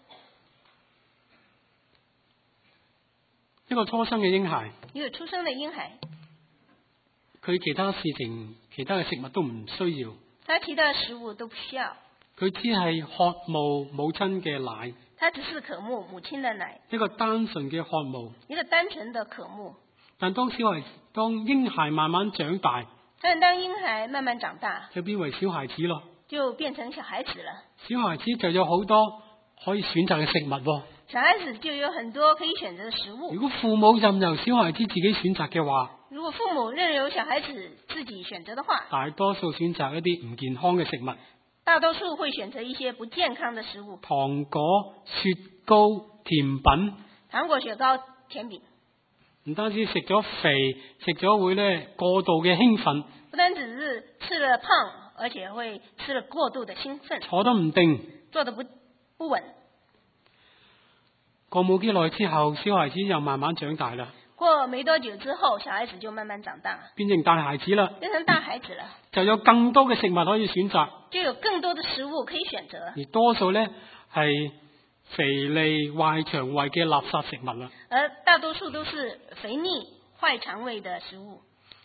一個初生嘅嬰孩， 一個出生的嬰孩， 佢其他事情、其他嘅食物都唔需要。 他其他食物都不需要。 佢只係渴慕母親嘅奶。 他只是渴慕母親的奶。 一個單純嘅渴慕。 一個單純的渴慕。 但當小孩、當嬰孩慢慢長大， 但當嬰孩慢慢長大， 就變為小孩子咯。 就變成小孩子了。 小孩子就有好多可以選擇嘅食物。 小孩子就有很多可以選擇的食物。 如果父母任由小孩子自己選擇嘅話， 如果父母任由小孩子自己選擇的話， 大多數選擇一啲唔健康嘅食物。 大多數會選擇一些不健康的食物。 糖果、雪糕、甜品。 糖果、雪糕、甜品。 唔單止食咗肥，食咗會咧過度嘅興奮。 不單只是吃了胖，而且會吃了過度的興奮。 坐得唔定， 坐得不不穩。 過冇幾耐之後，小孩子又慢慢長大啦。 過沒多久之後，小孩子就慢慢長大， 變成大孩子啦。 變成大孩子了， 就有更多嘅食物可以選擇， 就有更多的食物可以選擇。 而多數咧係肥膩壞腸胃嘅垃圾食物啦。 而大多數都是肥膩壞腸胃的食物。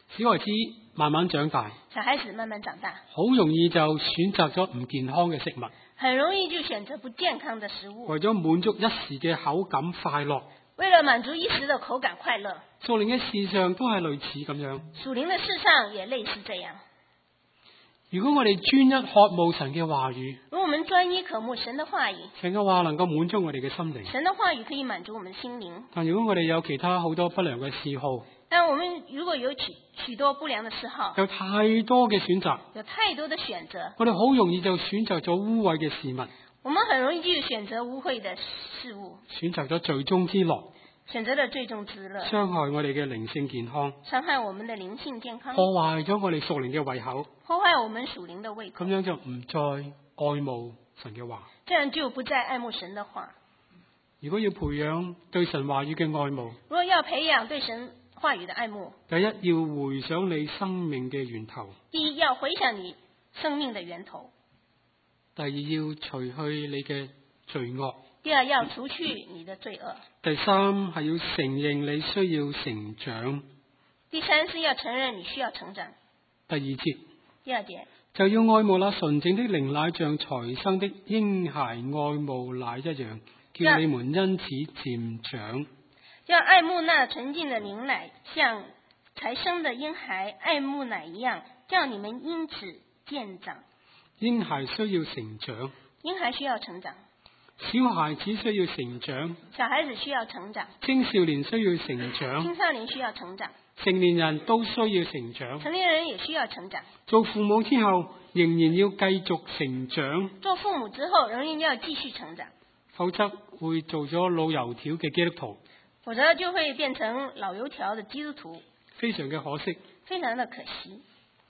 小孩子慢慢長大， 小孩子慢慢長大， 好容易就選擇咗唔健康嘅食物， 很容易就選擇不健康的食物， 為咗滿足一時嘅口感快樂。 為了滿足一時的口感快樂， 屬靈嘅事上都係類似咁樣。 屬靈的事上也類似這樣。 如果我哋專一渴慕神嘅話語， 如果我們專一渴慕神的話語， 神嘅話能夠滿足我哋嘅心靈。 神的話語可以滿足我們的心靈。 但如果我哋有其他好多不良嘅嗜好， 但我們如果有許許多不良的嗜好， 有太多嘅選擇， 有太多的選擇， 我哋好容易就選擇咗污穢嘅事物， 我們很容易就選擇污穢的事物， 選擇咗罪中之樂， 選擇了最終之樂， 傷害我哋嘅靈性健康， 傷害我們的靈性健康， 破壞咗我哋屬靈嘅胃口， 破壞我們屬靈的胃口， 咁樣就唔再愛慕神嘅話。 這樣就不再愛慕神的話。 如果要培養對神話語嘅愛慕， 如果要培養對神話語的愛慕， 第一要回想你生命嘅源頭， 第一要回想你生命的源頭， 第二要除去你嘅罪惡， 第二要除去你的罪惡， 第三係要承認你需要成長， 第三是要承認你需要成長。 第二節第二點就要愛慕那純淨的靈奶，像才生的嬰孩愛慕奶一樣，叫你們因此漸長。 要愛慕那純淨的靈奶，像才生的嬰孩愛慕奶一樣，叫你們因此漸長。 嬰孩需要成長， 嬰孩需要成長， 小孩子需要成長， 小孩子需要成長， 青少年需要成長， 青少年需要成長， 成年人都需要成長。 成年人也需要成長。 做父母之後，仍然要繼續成長， 做父母之後，仍然要繼續成長， 否則會做咗老油條嘅基督徒， 否則就會變成老油條的基督徒， 非常嘅可惜。 非常的可惜。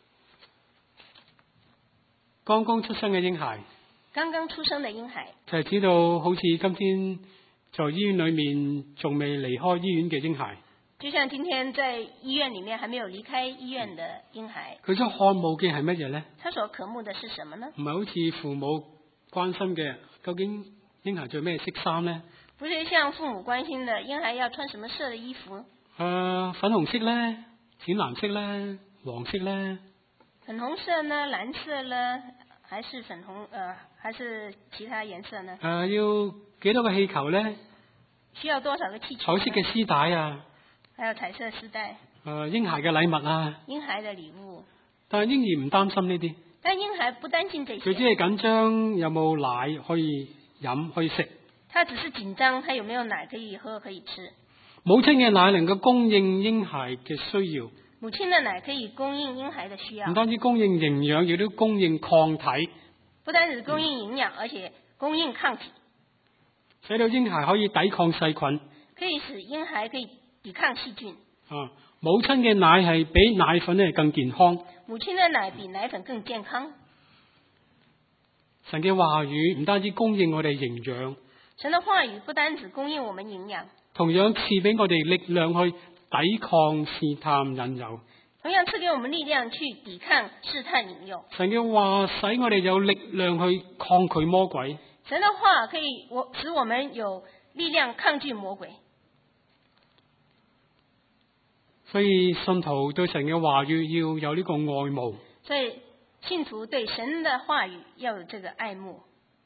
剛剛出生嘅嬰孩， 剛剛出生的嬰孩， 就係指到好似今天在醫院裏面仲未離開醫院嘅嬰孩， 就像今天在醫院裏面還沒有離開醫院的嬰孩， 佢所渴慕嘅係乜嘢呢？ 他所渴慕的是什麼呢？ 唔係好似父母關心嘅，究竟嬰孩着咩色衫呢？ 不是像父母關心的嬰孩要穿什麼色的衣服？ 誒、呃，粉紅色呢？淺藍色呢？黃色呢？ 粉紅色呢？藍色呢？還是粉紅？呃，還是其他顏色呢？ 誒、呃，要幾多個氣球呢？ 需要多少個氣球？ 彩色嘅絲帶啊！ 還有彩色絲帶。 誒、呃，嬰孩嘅禮物啊！ 嬰孩嘅禮物。 但係嬰兒唔擔心呢啲。 但嬰孩不擔心這些。 佢只係緊張有冇奶可以飲可以食。 他只是緊張，他有沒有奶可以喝可以吃。 母親嘅奶能夠供應嬰孩嘅需要。 母親的奶可以供應嬰孩的需要。 唔單止供應營養，亦都供應抗體。 不單止供應營養，而且供應抗體， 使到嬰孩可以抵抗細菌。 可以使嬰孩可以抵抗細菌。 啊，母親嘅奶係比奶粉咧更健康。 母親的奶比奶粉更健康。 神嘅話語唔單止供應我哋營養， 神的話語不單止供應我們營養， 同樣賜俾我哋力量去抵抗試探引誘。 同樣賜給我們力量去抵抗試探引誘。 神嘅話使我哋有力量去抗拒魔鬼。 神的話可以我使我們有力量抗拒魔鬼。 所以信徒對神嘅話語要有呢個愛慕。 所以信徒對神的話語要有這個愛慕。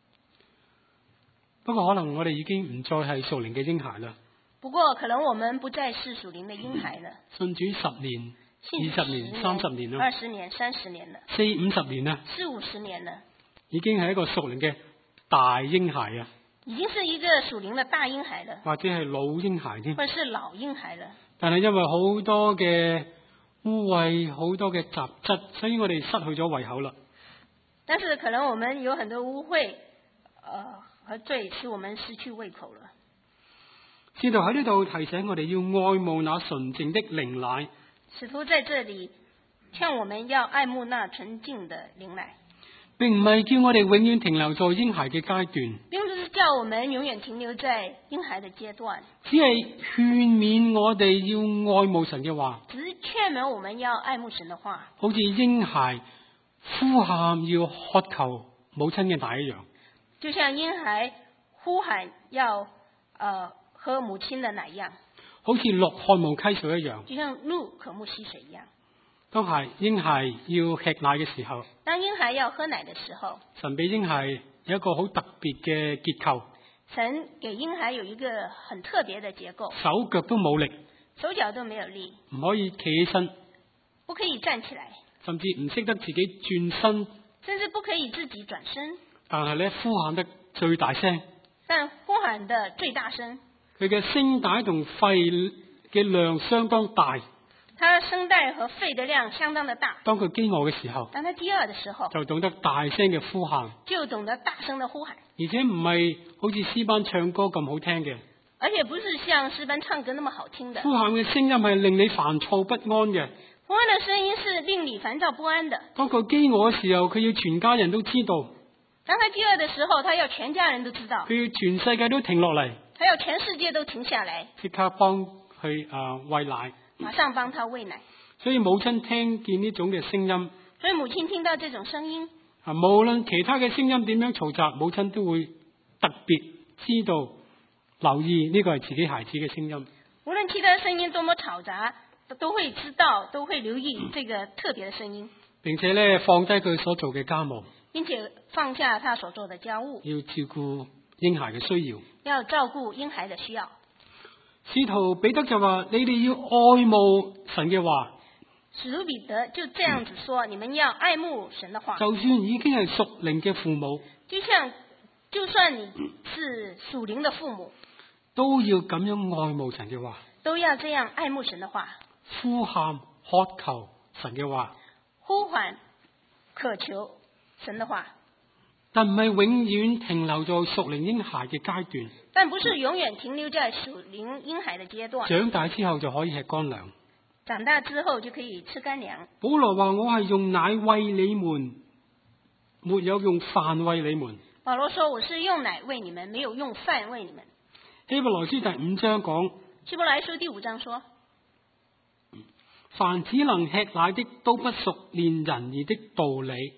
不過可能我哋已經唔再係屬靈嘅嬰孩啦。 不過可能我們不再是屬靈的嬰孩了。 信主十年、二十年、三十年啦， 二十年、三十年了， 四五十年啦， 四五十年了， 已經係一個屬靈嘅大嬰孩啊， 已經是一個屬靈的大嬰孩了， 或者係老嬰孩添。 或者是老嬰孩了。 但係因為好多嘅污穢、好多嘅雜質，所以我哋失去咗胃口啦。 但是可能我們有很多污穢，呃和罪，使我們失去胃口了。 使徒喺呢度提醒我哋要愛慕那純淨的靈奶。 使徒在這裏勸我們要愛慕那純淨的靈奶， 並唔係叫我哋永遠停留在嬰孩嘅階段， 並不是叫我們永遠停留在嬰孩的階段， 只係勸勉我哋要愛慕神嘅話， 只是勸勉我們要愛慕神的話， 好似嬰孩呼喊要渴求母親嘅奶一樣， 就像嬰孩呼喊要呃喝母親的奶一樣， 好似鹿渴慕溪水一樣， 就像鹿渴慕溪水一樣。 當孩嬰孩要吃奶嘅時候， 當嬰孩要喝奶的時候， 神俾嬰孩有一個好特別嘅結構， 神給嬰孩有一個很特別的結構， 手腳都冇力， 手腳都沒有力， 唔可以企起身， 不可以站起來， 甚至唔識得自己轉身， 甚至不可以自己轉身， 但係咧呼喊得最大聲， 但呼喊得最大聲， 佢嘅聲帶同肺嘅量相當大。 他聲帶和肺的量相當的大。 當佢飢餓嘅時候， 當他飢餓的時候， 就懂得大聲嘅呼喊， 就懂得大聲的呼喊， 而且唔係好似詩班唱歌咁好聽嘅。 而且不是像詩班唱歌那麼好聽的。 呼喊嘅聲音係令你煩躁不安嘅。 呼喊的聲音是令你煩躁不安的。 當佢飢餓嘅時候，佢要全家人都知道。 當他飢餓的時候，他要全家人都知道。 佢要全世界都停落嚟， 他要全世界都停下來， 即刻幫佢啊餵奶， 馬上幫他餵奶。 所以母親聽見呢種嘅聲音， 所以母親聽到這種聲音， 啊無論其他嘅聲音點樣嘈雜，母親都會特別知道留意呢個係自己孩子嘅聲音。 無論其他聲音多麼嘈雜，都會知道，都會留意這個特別嘅聲音， 並且咧放低佢所做嘅家務， 並且放下他所做的家務， 要照顧嬰孩嘅需要， 要照顧嬰孩的需要。 使徒彼得就話：你哋要愛慕神嘅話。 使徒彼得就這樣子說：你們要愛慕神的話。 就算已經係屬靈嘅父母， 就像就算你是屬靈的父母， 都要咁樣愛慕神嘅話， 都要這樣愛慕神的話， 呼喊渴求神嘅話， 呼喚渴求神的話。 但唔係永遠停留在屬靈嬰孩嘅階段， 但不是永遠停留在屬靈嬰孩的階段。 長大之後就可以吃乾糧。 長大之後就可以吃乾糧。 保羅話：我係用奶餵你們，沒有用飯餵你們。 保羅說：我是用奶餵你們，沒有用飯餵你們。 希伯來書第五章講： 希伯來書第五章說， 凡只能吃奶的，都不熟練仁義的道理。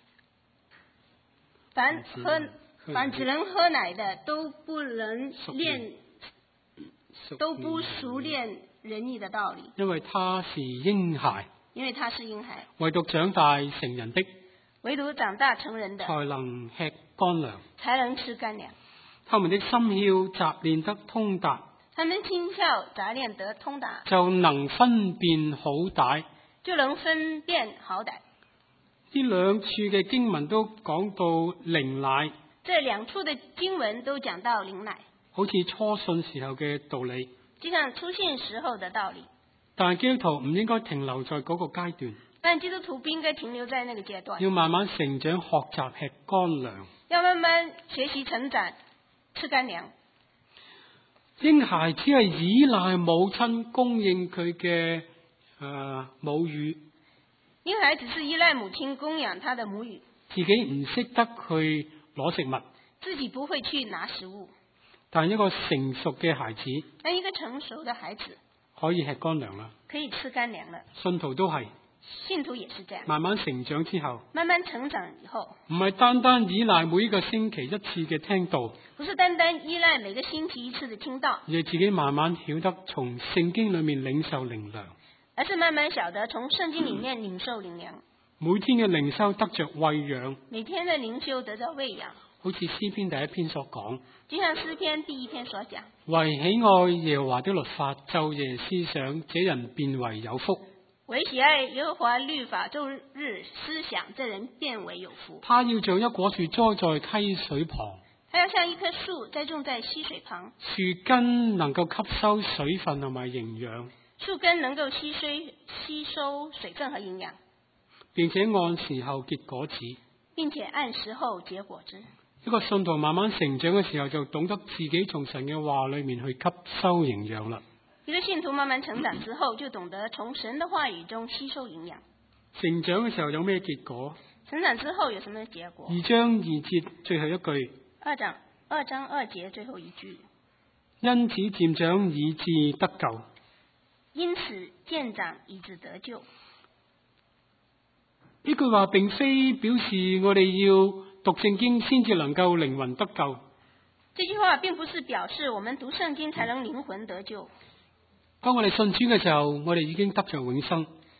凡喝凡只能喝奶的，都不能練，都不熟練仁義的道理。 因為他是嬰孩， 因為他是嬰孩。 唯獨長大成人的， 唯獨長大成人的， 才能吃乾糧， 才能吃乾糧。 他們的心竅習練得通達， 他們心竅習練得通達， 就能分辨好歹， 就能分辨好歹。 呢兩處嘅經文都講到靈奶， 這兩處的經文都講到靈奶， 好似初信時候嘅道理， 就像初信時候的道理。 但係基督徒唔應該停留在嗰個階段， 但基督徒不應該停留在那個階段， 要慢慢成長學習吃乾糧， 要慢慢學習成長吃乾糧。 嬰孩只係依賴母親供應佢嘅誒母乳， 嬰孩只是依賴母親供養他的母乳， 自己唔識得去攞食物， 自己不會去拿食物。 但一個成熟嘅孩子， 但一個成熟的孩子可以吃乾糧啦， 可以吃乾糧了。 信徒都係， 信徒也是這樣， 慢慢成長之後， 慢慢成長以後， 唔係單單依賴每一個星期一次嘅聽道， 不是單單依賴每個星期一次的聽道， 而係自己慢慢曉得從聖經裏面領受靈糧， 而是慢慢曉得從聖經裏面領受靈糧， 每天嘅靈修得着餵養， 每天的靈修得着餵養， 好似詩篇第一篇所講， 就像詩篇第一篇所講， 為喜愛耶和華的律法，晝夜思想，這人便為有福。 為喜愛耶和華律法，晝日思想，這人便為有福。 他要像一棵樹栽在溪水旁， 他要像一棵樹栽種在溪水旁， 樹根能夠吸收水分同埋營養， 樹根能夠吸收吸收水分和營養， 並且按時候結果子， 並且按時候結果子。 一個信徒慢慢成長嘅時候，就懂得自己從神嘅話裏面去吸收營養啦。 一個信徒慢慢成長之後，就懂得從神的話語中吸收營養。 成長嘅時候有咩結果？ 成長之後有什麼結果？ 二章二節最後一句。 二章二章二節最後一句。 因此漸長以致得救。 因此漸長以致得救。 呢句話並非表示我哋要讀聖經先至能夠靈魂得救。 這句話並不是表示我們讀聖經才能靈魂得救。 當我哋信主嘅時候，我哋已經得着永生。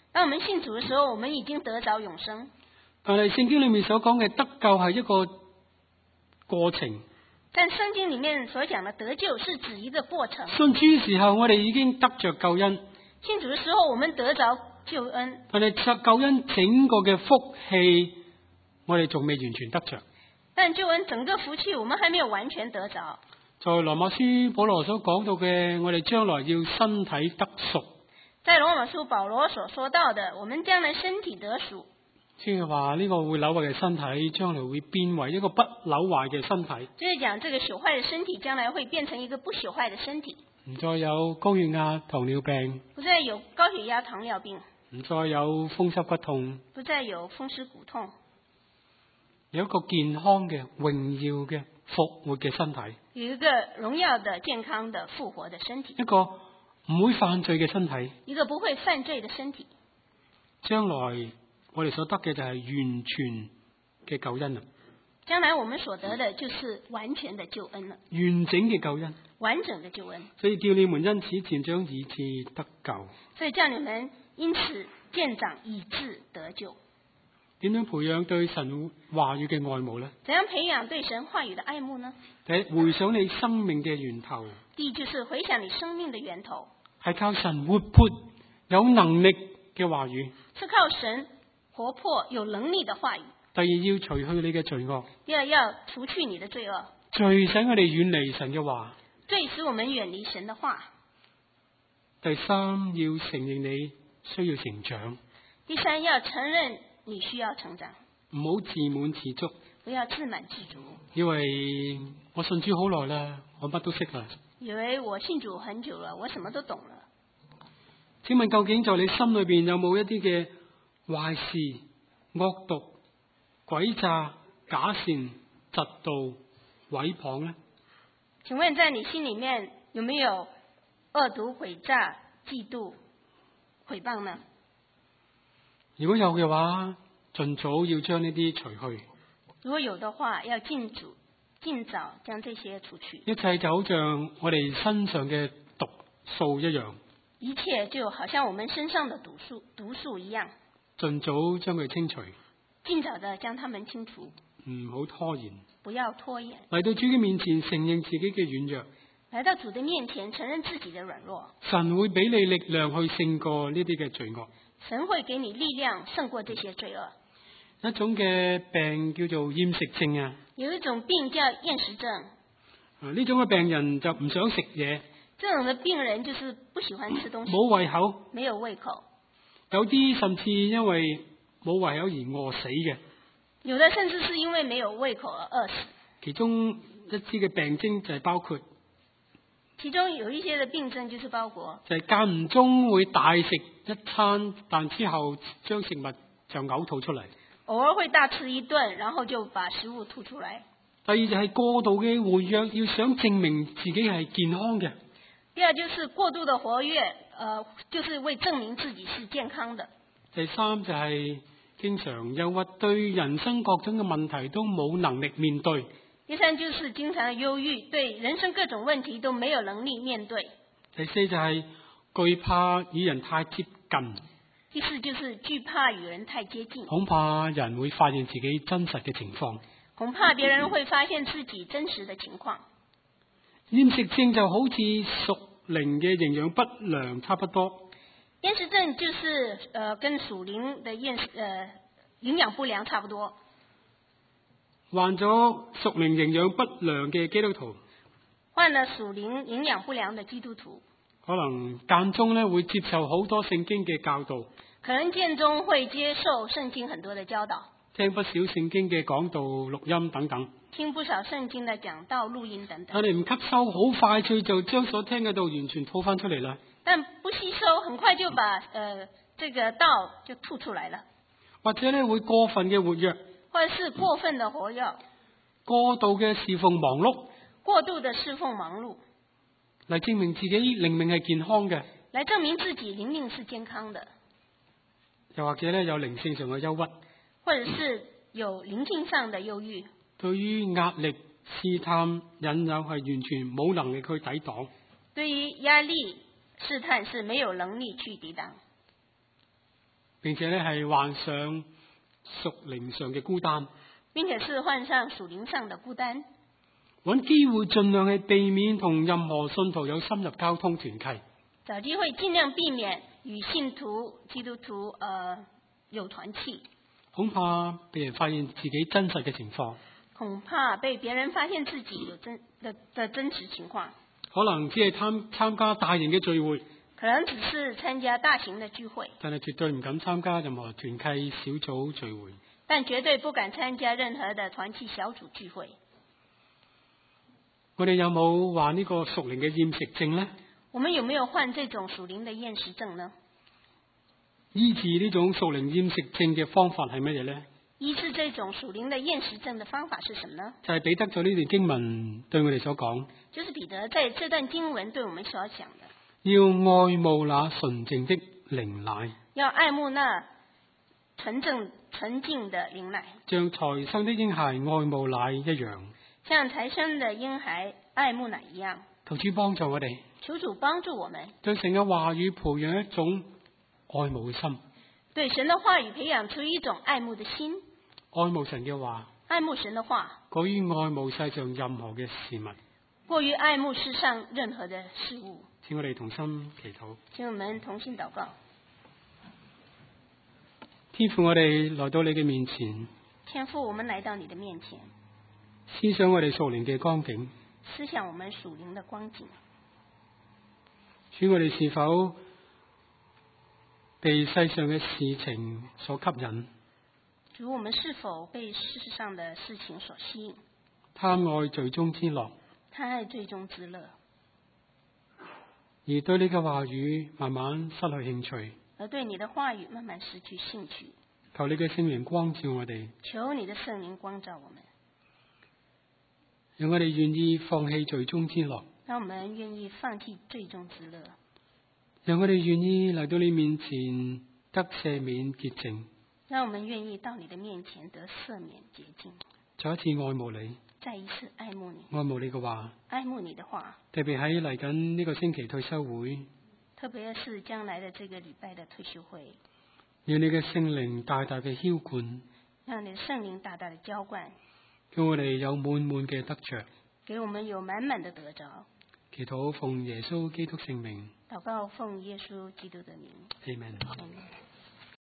當我們信主嘅時候，我們已經得着永生。 但係聖經裏面所講嘅得救係一個過程。 但聖經裏面所講嘅得救是指一個過程。 信主嘅時候，我哋已經得着救恩。 信主嘅時候，我們得着救恩。 但係救恩整個嘅福氣，我哋仲未完全得着。 但救恩整個福氣，我們還沒有完全得着。 在羅馬書保羅所講到嘅，我哋將來要身體得贖。 在羅馬書保羅所說到的，我們將來身體得贖。 即係話呢個會朽壞嘅身體，將來會變為一個不朽壞嘅身體。 即係講這個朽壞嘅身體，將來會變成一個不朽壞嘅身體。 唔再有高血壓、糖尿病。 不再有高血壓、糖尿病。 唔再有風濕骨痛。 不再有風濕骨痛。 有一個健康嘅、榮耀嘅、復活嘅身體。 有一個榮耀的、健康的、復活的身體。 一個唔會犯罪嘅身體。 一個不會犯罪嘅身體。 將來我哋所得嘅就係完全嘅救恩啦。 將來我們所得的就是完全的救恩了。 完整嘅救恩。 完整的救恩。 所以叫你們因此漸長以致得救。 所以叫你們因此漸長以致得救。 點樣培養對神話語嘅愛慕呢？ 怎樣培養對神話語的愛慕呢？ 第一，回想你生命嘅源頭。 第一就是回想你生命的源頭。 係靠神活潑有能力嘅話語。 是靠神活潑有能力的話語。 第二，要除去你嘅罪惡。 第二，要除去你的罪惡。 罪使我哋遠離神嘅話。 罪使我們遠離神的話。 第三，要承認你需要成長。 第三，要承認你需要成長。 唔好自滿自足。 不要自滿自足。 以為我信主好耐啦，我乜都識啦。 以為我信主很久了，我什麼都懂了。 請問究竟在你心裏邊有冇一啲嘅壞事、惡毒、詭詐、假善、嫉妒、毀謗呢？ 請問在你心裏面有沒有惡毒、詭詐、嫉妒、毀謗呢？ 如果有嘅話，盡早要將呢啲除去。 如果有的話，要盡早盡早將這些除去。 一切就好像我哋身上嘅毒素一樣。 一切就好像我們身上的毒素毒素一樣。 盡早將佢清除。 盡早的將它們清除。 唔好拖延。 不要拖延。 嚟到主嘅面前，承認自己嘅軟弱。 來到主的面前，承認自己的軟弱。 神會俾你力量去勝過呢啲嘅罪惡。 神會給你力量勝過這些罪惡。 一種嘅病叫做厭食症啊。 有一種病叫厭食症。 啊，呢種嘅病人就唔想食嘢。 這種的病人就是不喜歡吃東西。 冇胃口。 沒有胃口。 有啲甚至因為冇胃口而餓死嘅。 有的甚至是因為沒有胃口而餓死。 其中一啲嘅病徵就係包括。 其中有一些嘅病症就是包括。就係間唔中會大食一餐，但之後將食物就嘔吐出嚟。 偶爾會大吃一頓，然後就把食物吐出來。 第二就係過度嘅活躍，要想證明自己係健康嘅。 第二就是過度的活躍，呃，就是為證明自己是健康的。 第三就係經常憂鬱，對人生各種嘅問題都冇能力面對。 第三就是經常憂鬱，對人生各種問題都沒有能力面對。 第四就係懼怕與人太接近。 第四就是懼怕與人太接近。 恐怕人會發現自己真實嘅情況。 恐怕別人會發現自己真實的情況。 厭食症就好似屬靈嘅營養不良差不多。 厭食症就是，呃，跟屬靈的厭食，呃，營養不良差不多。 患咗屬靈營養不良嘅基督徒， 患了屬靈營養不良的基督徒， 可能間中咧會接受好多聖經嘅教導， 可能間中會接受聖經很多的教導， 聽不少聖經嘅講道、錄音等等， 聽不少聖經的講道、錄音等等。 但係唔吸收，好快脆就將所聽嘅道完全吐翻出嚟啦。 但不吸收，很快就把，呃，這個道就吐出來了。 或者咧會過分嘅活躍， 或者是過分的活躍， 過度嘅侍奉忙碌， 過度的侍奉忙碌， 嚟證明自己靈命係健康嘅， 嚟證明自己靈命是健康的。 又或者咧有靈性上嘅憂鬱， 或者是有靈性上的憂鬱， 對於壓力、試探、引誘係完全冇能力去抵擋。 對於壓力、試探是沒有能力去抵擋。 並且咧係患上屬靈上嘅孤單， 並且是患上屬靈上的孤單。 揾機會盡量係避免同任何信徒有深入交通團契， 找機會盡量避免與信徒基督徒呃有團契， 恐怕被人發現自己真實嘅情況， 恐怕被別人發現自己有真的的真實情況， 可能只係參參加大型嘅聚會， 可能只是參加大型的聚會， 但係絕對唔敢參加任何團契小組聚會， 但絕對不敢參加任何的團契小組聚會。 我哋有冇患呢個屬靈嘅厭食症呢？ 我們有沒有患這種屬靈的厭食症呢？ 醫治呢種屬靈厭食症嘅方法係乜嘢呢？ 醫治這種屬靈的厭食症的方法是什麼呢？ 就係彼得咗呢段經文對我哋所講， 就是彼得在這段經文對我們所講的， 要愛慕那純淨的靈奶， 要愛慕那純正純淨的靈奶， 像才生的嬰孩愛慕奶一樣， 像才生的嬰孩愛慕奶一樣。 求主幫助我哋， 求主幫助我們， 對神嘅話語培養一種愛慕嘅心， 對神的話語培養出一種愛慕的心， 愛慕神嘅話， 愛慕神的話， 過於愛慕世上任何嘅事物， 過於愛慕世上任何的事物。 請我哋同心祈禱。 請我們同心禱告。 天父，我哋來到你嘅面前， 天父，我們來到你的面前， 思想我哋屬靈嘅光景， 思想我們屬靈的光景。 主，我哋是否被世上嘅事情所吸引？ 主，我們是否被世上的事情所吸引？ 貪愛罪中之樂， 貪愛罪中之樂， 而對你嘅話語慢慢失去興趣。 而對你的話語慢慢失去興趣。 求你嘅聖靈光照我哋， 求你的聖靈光照我們， 讓我哋願意放棄罪中之樂， 讓我們願意放棄罪中之樂， 讓我哋願意嚟到你面前得赦免潔淨， 讓我們願意到你的面前得赦免潔淨， 再一次愛慕你， 再一次愛慕你， 愛慕你嘅話， 愛慕你的話， 特別喺嚟緊呢個星期退休會， 特別是將來的這個禮拜的退休會， 讓你嘅聖靈大大嘅澆灌， 讓你的聖靈大大的澆灌， 叫我哋有滿滿嘅得着， 給我們有滿滿的得着。 祈禱奉耶穌基督聖名， 禱告奉耶穌基督的名。 Amen。 Amen。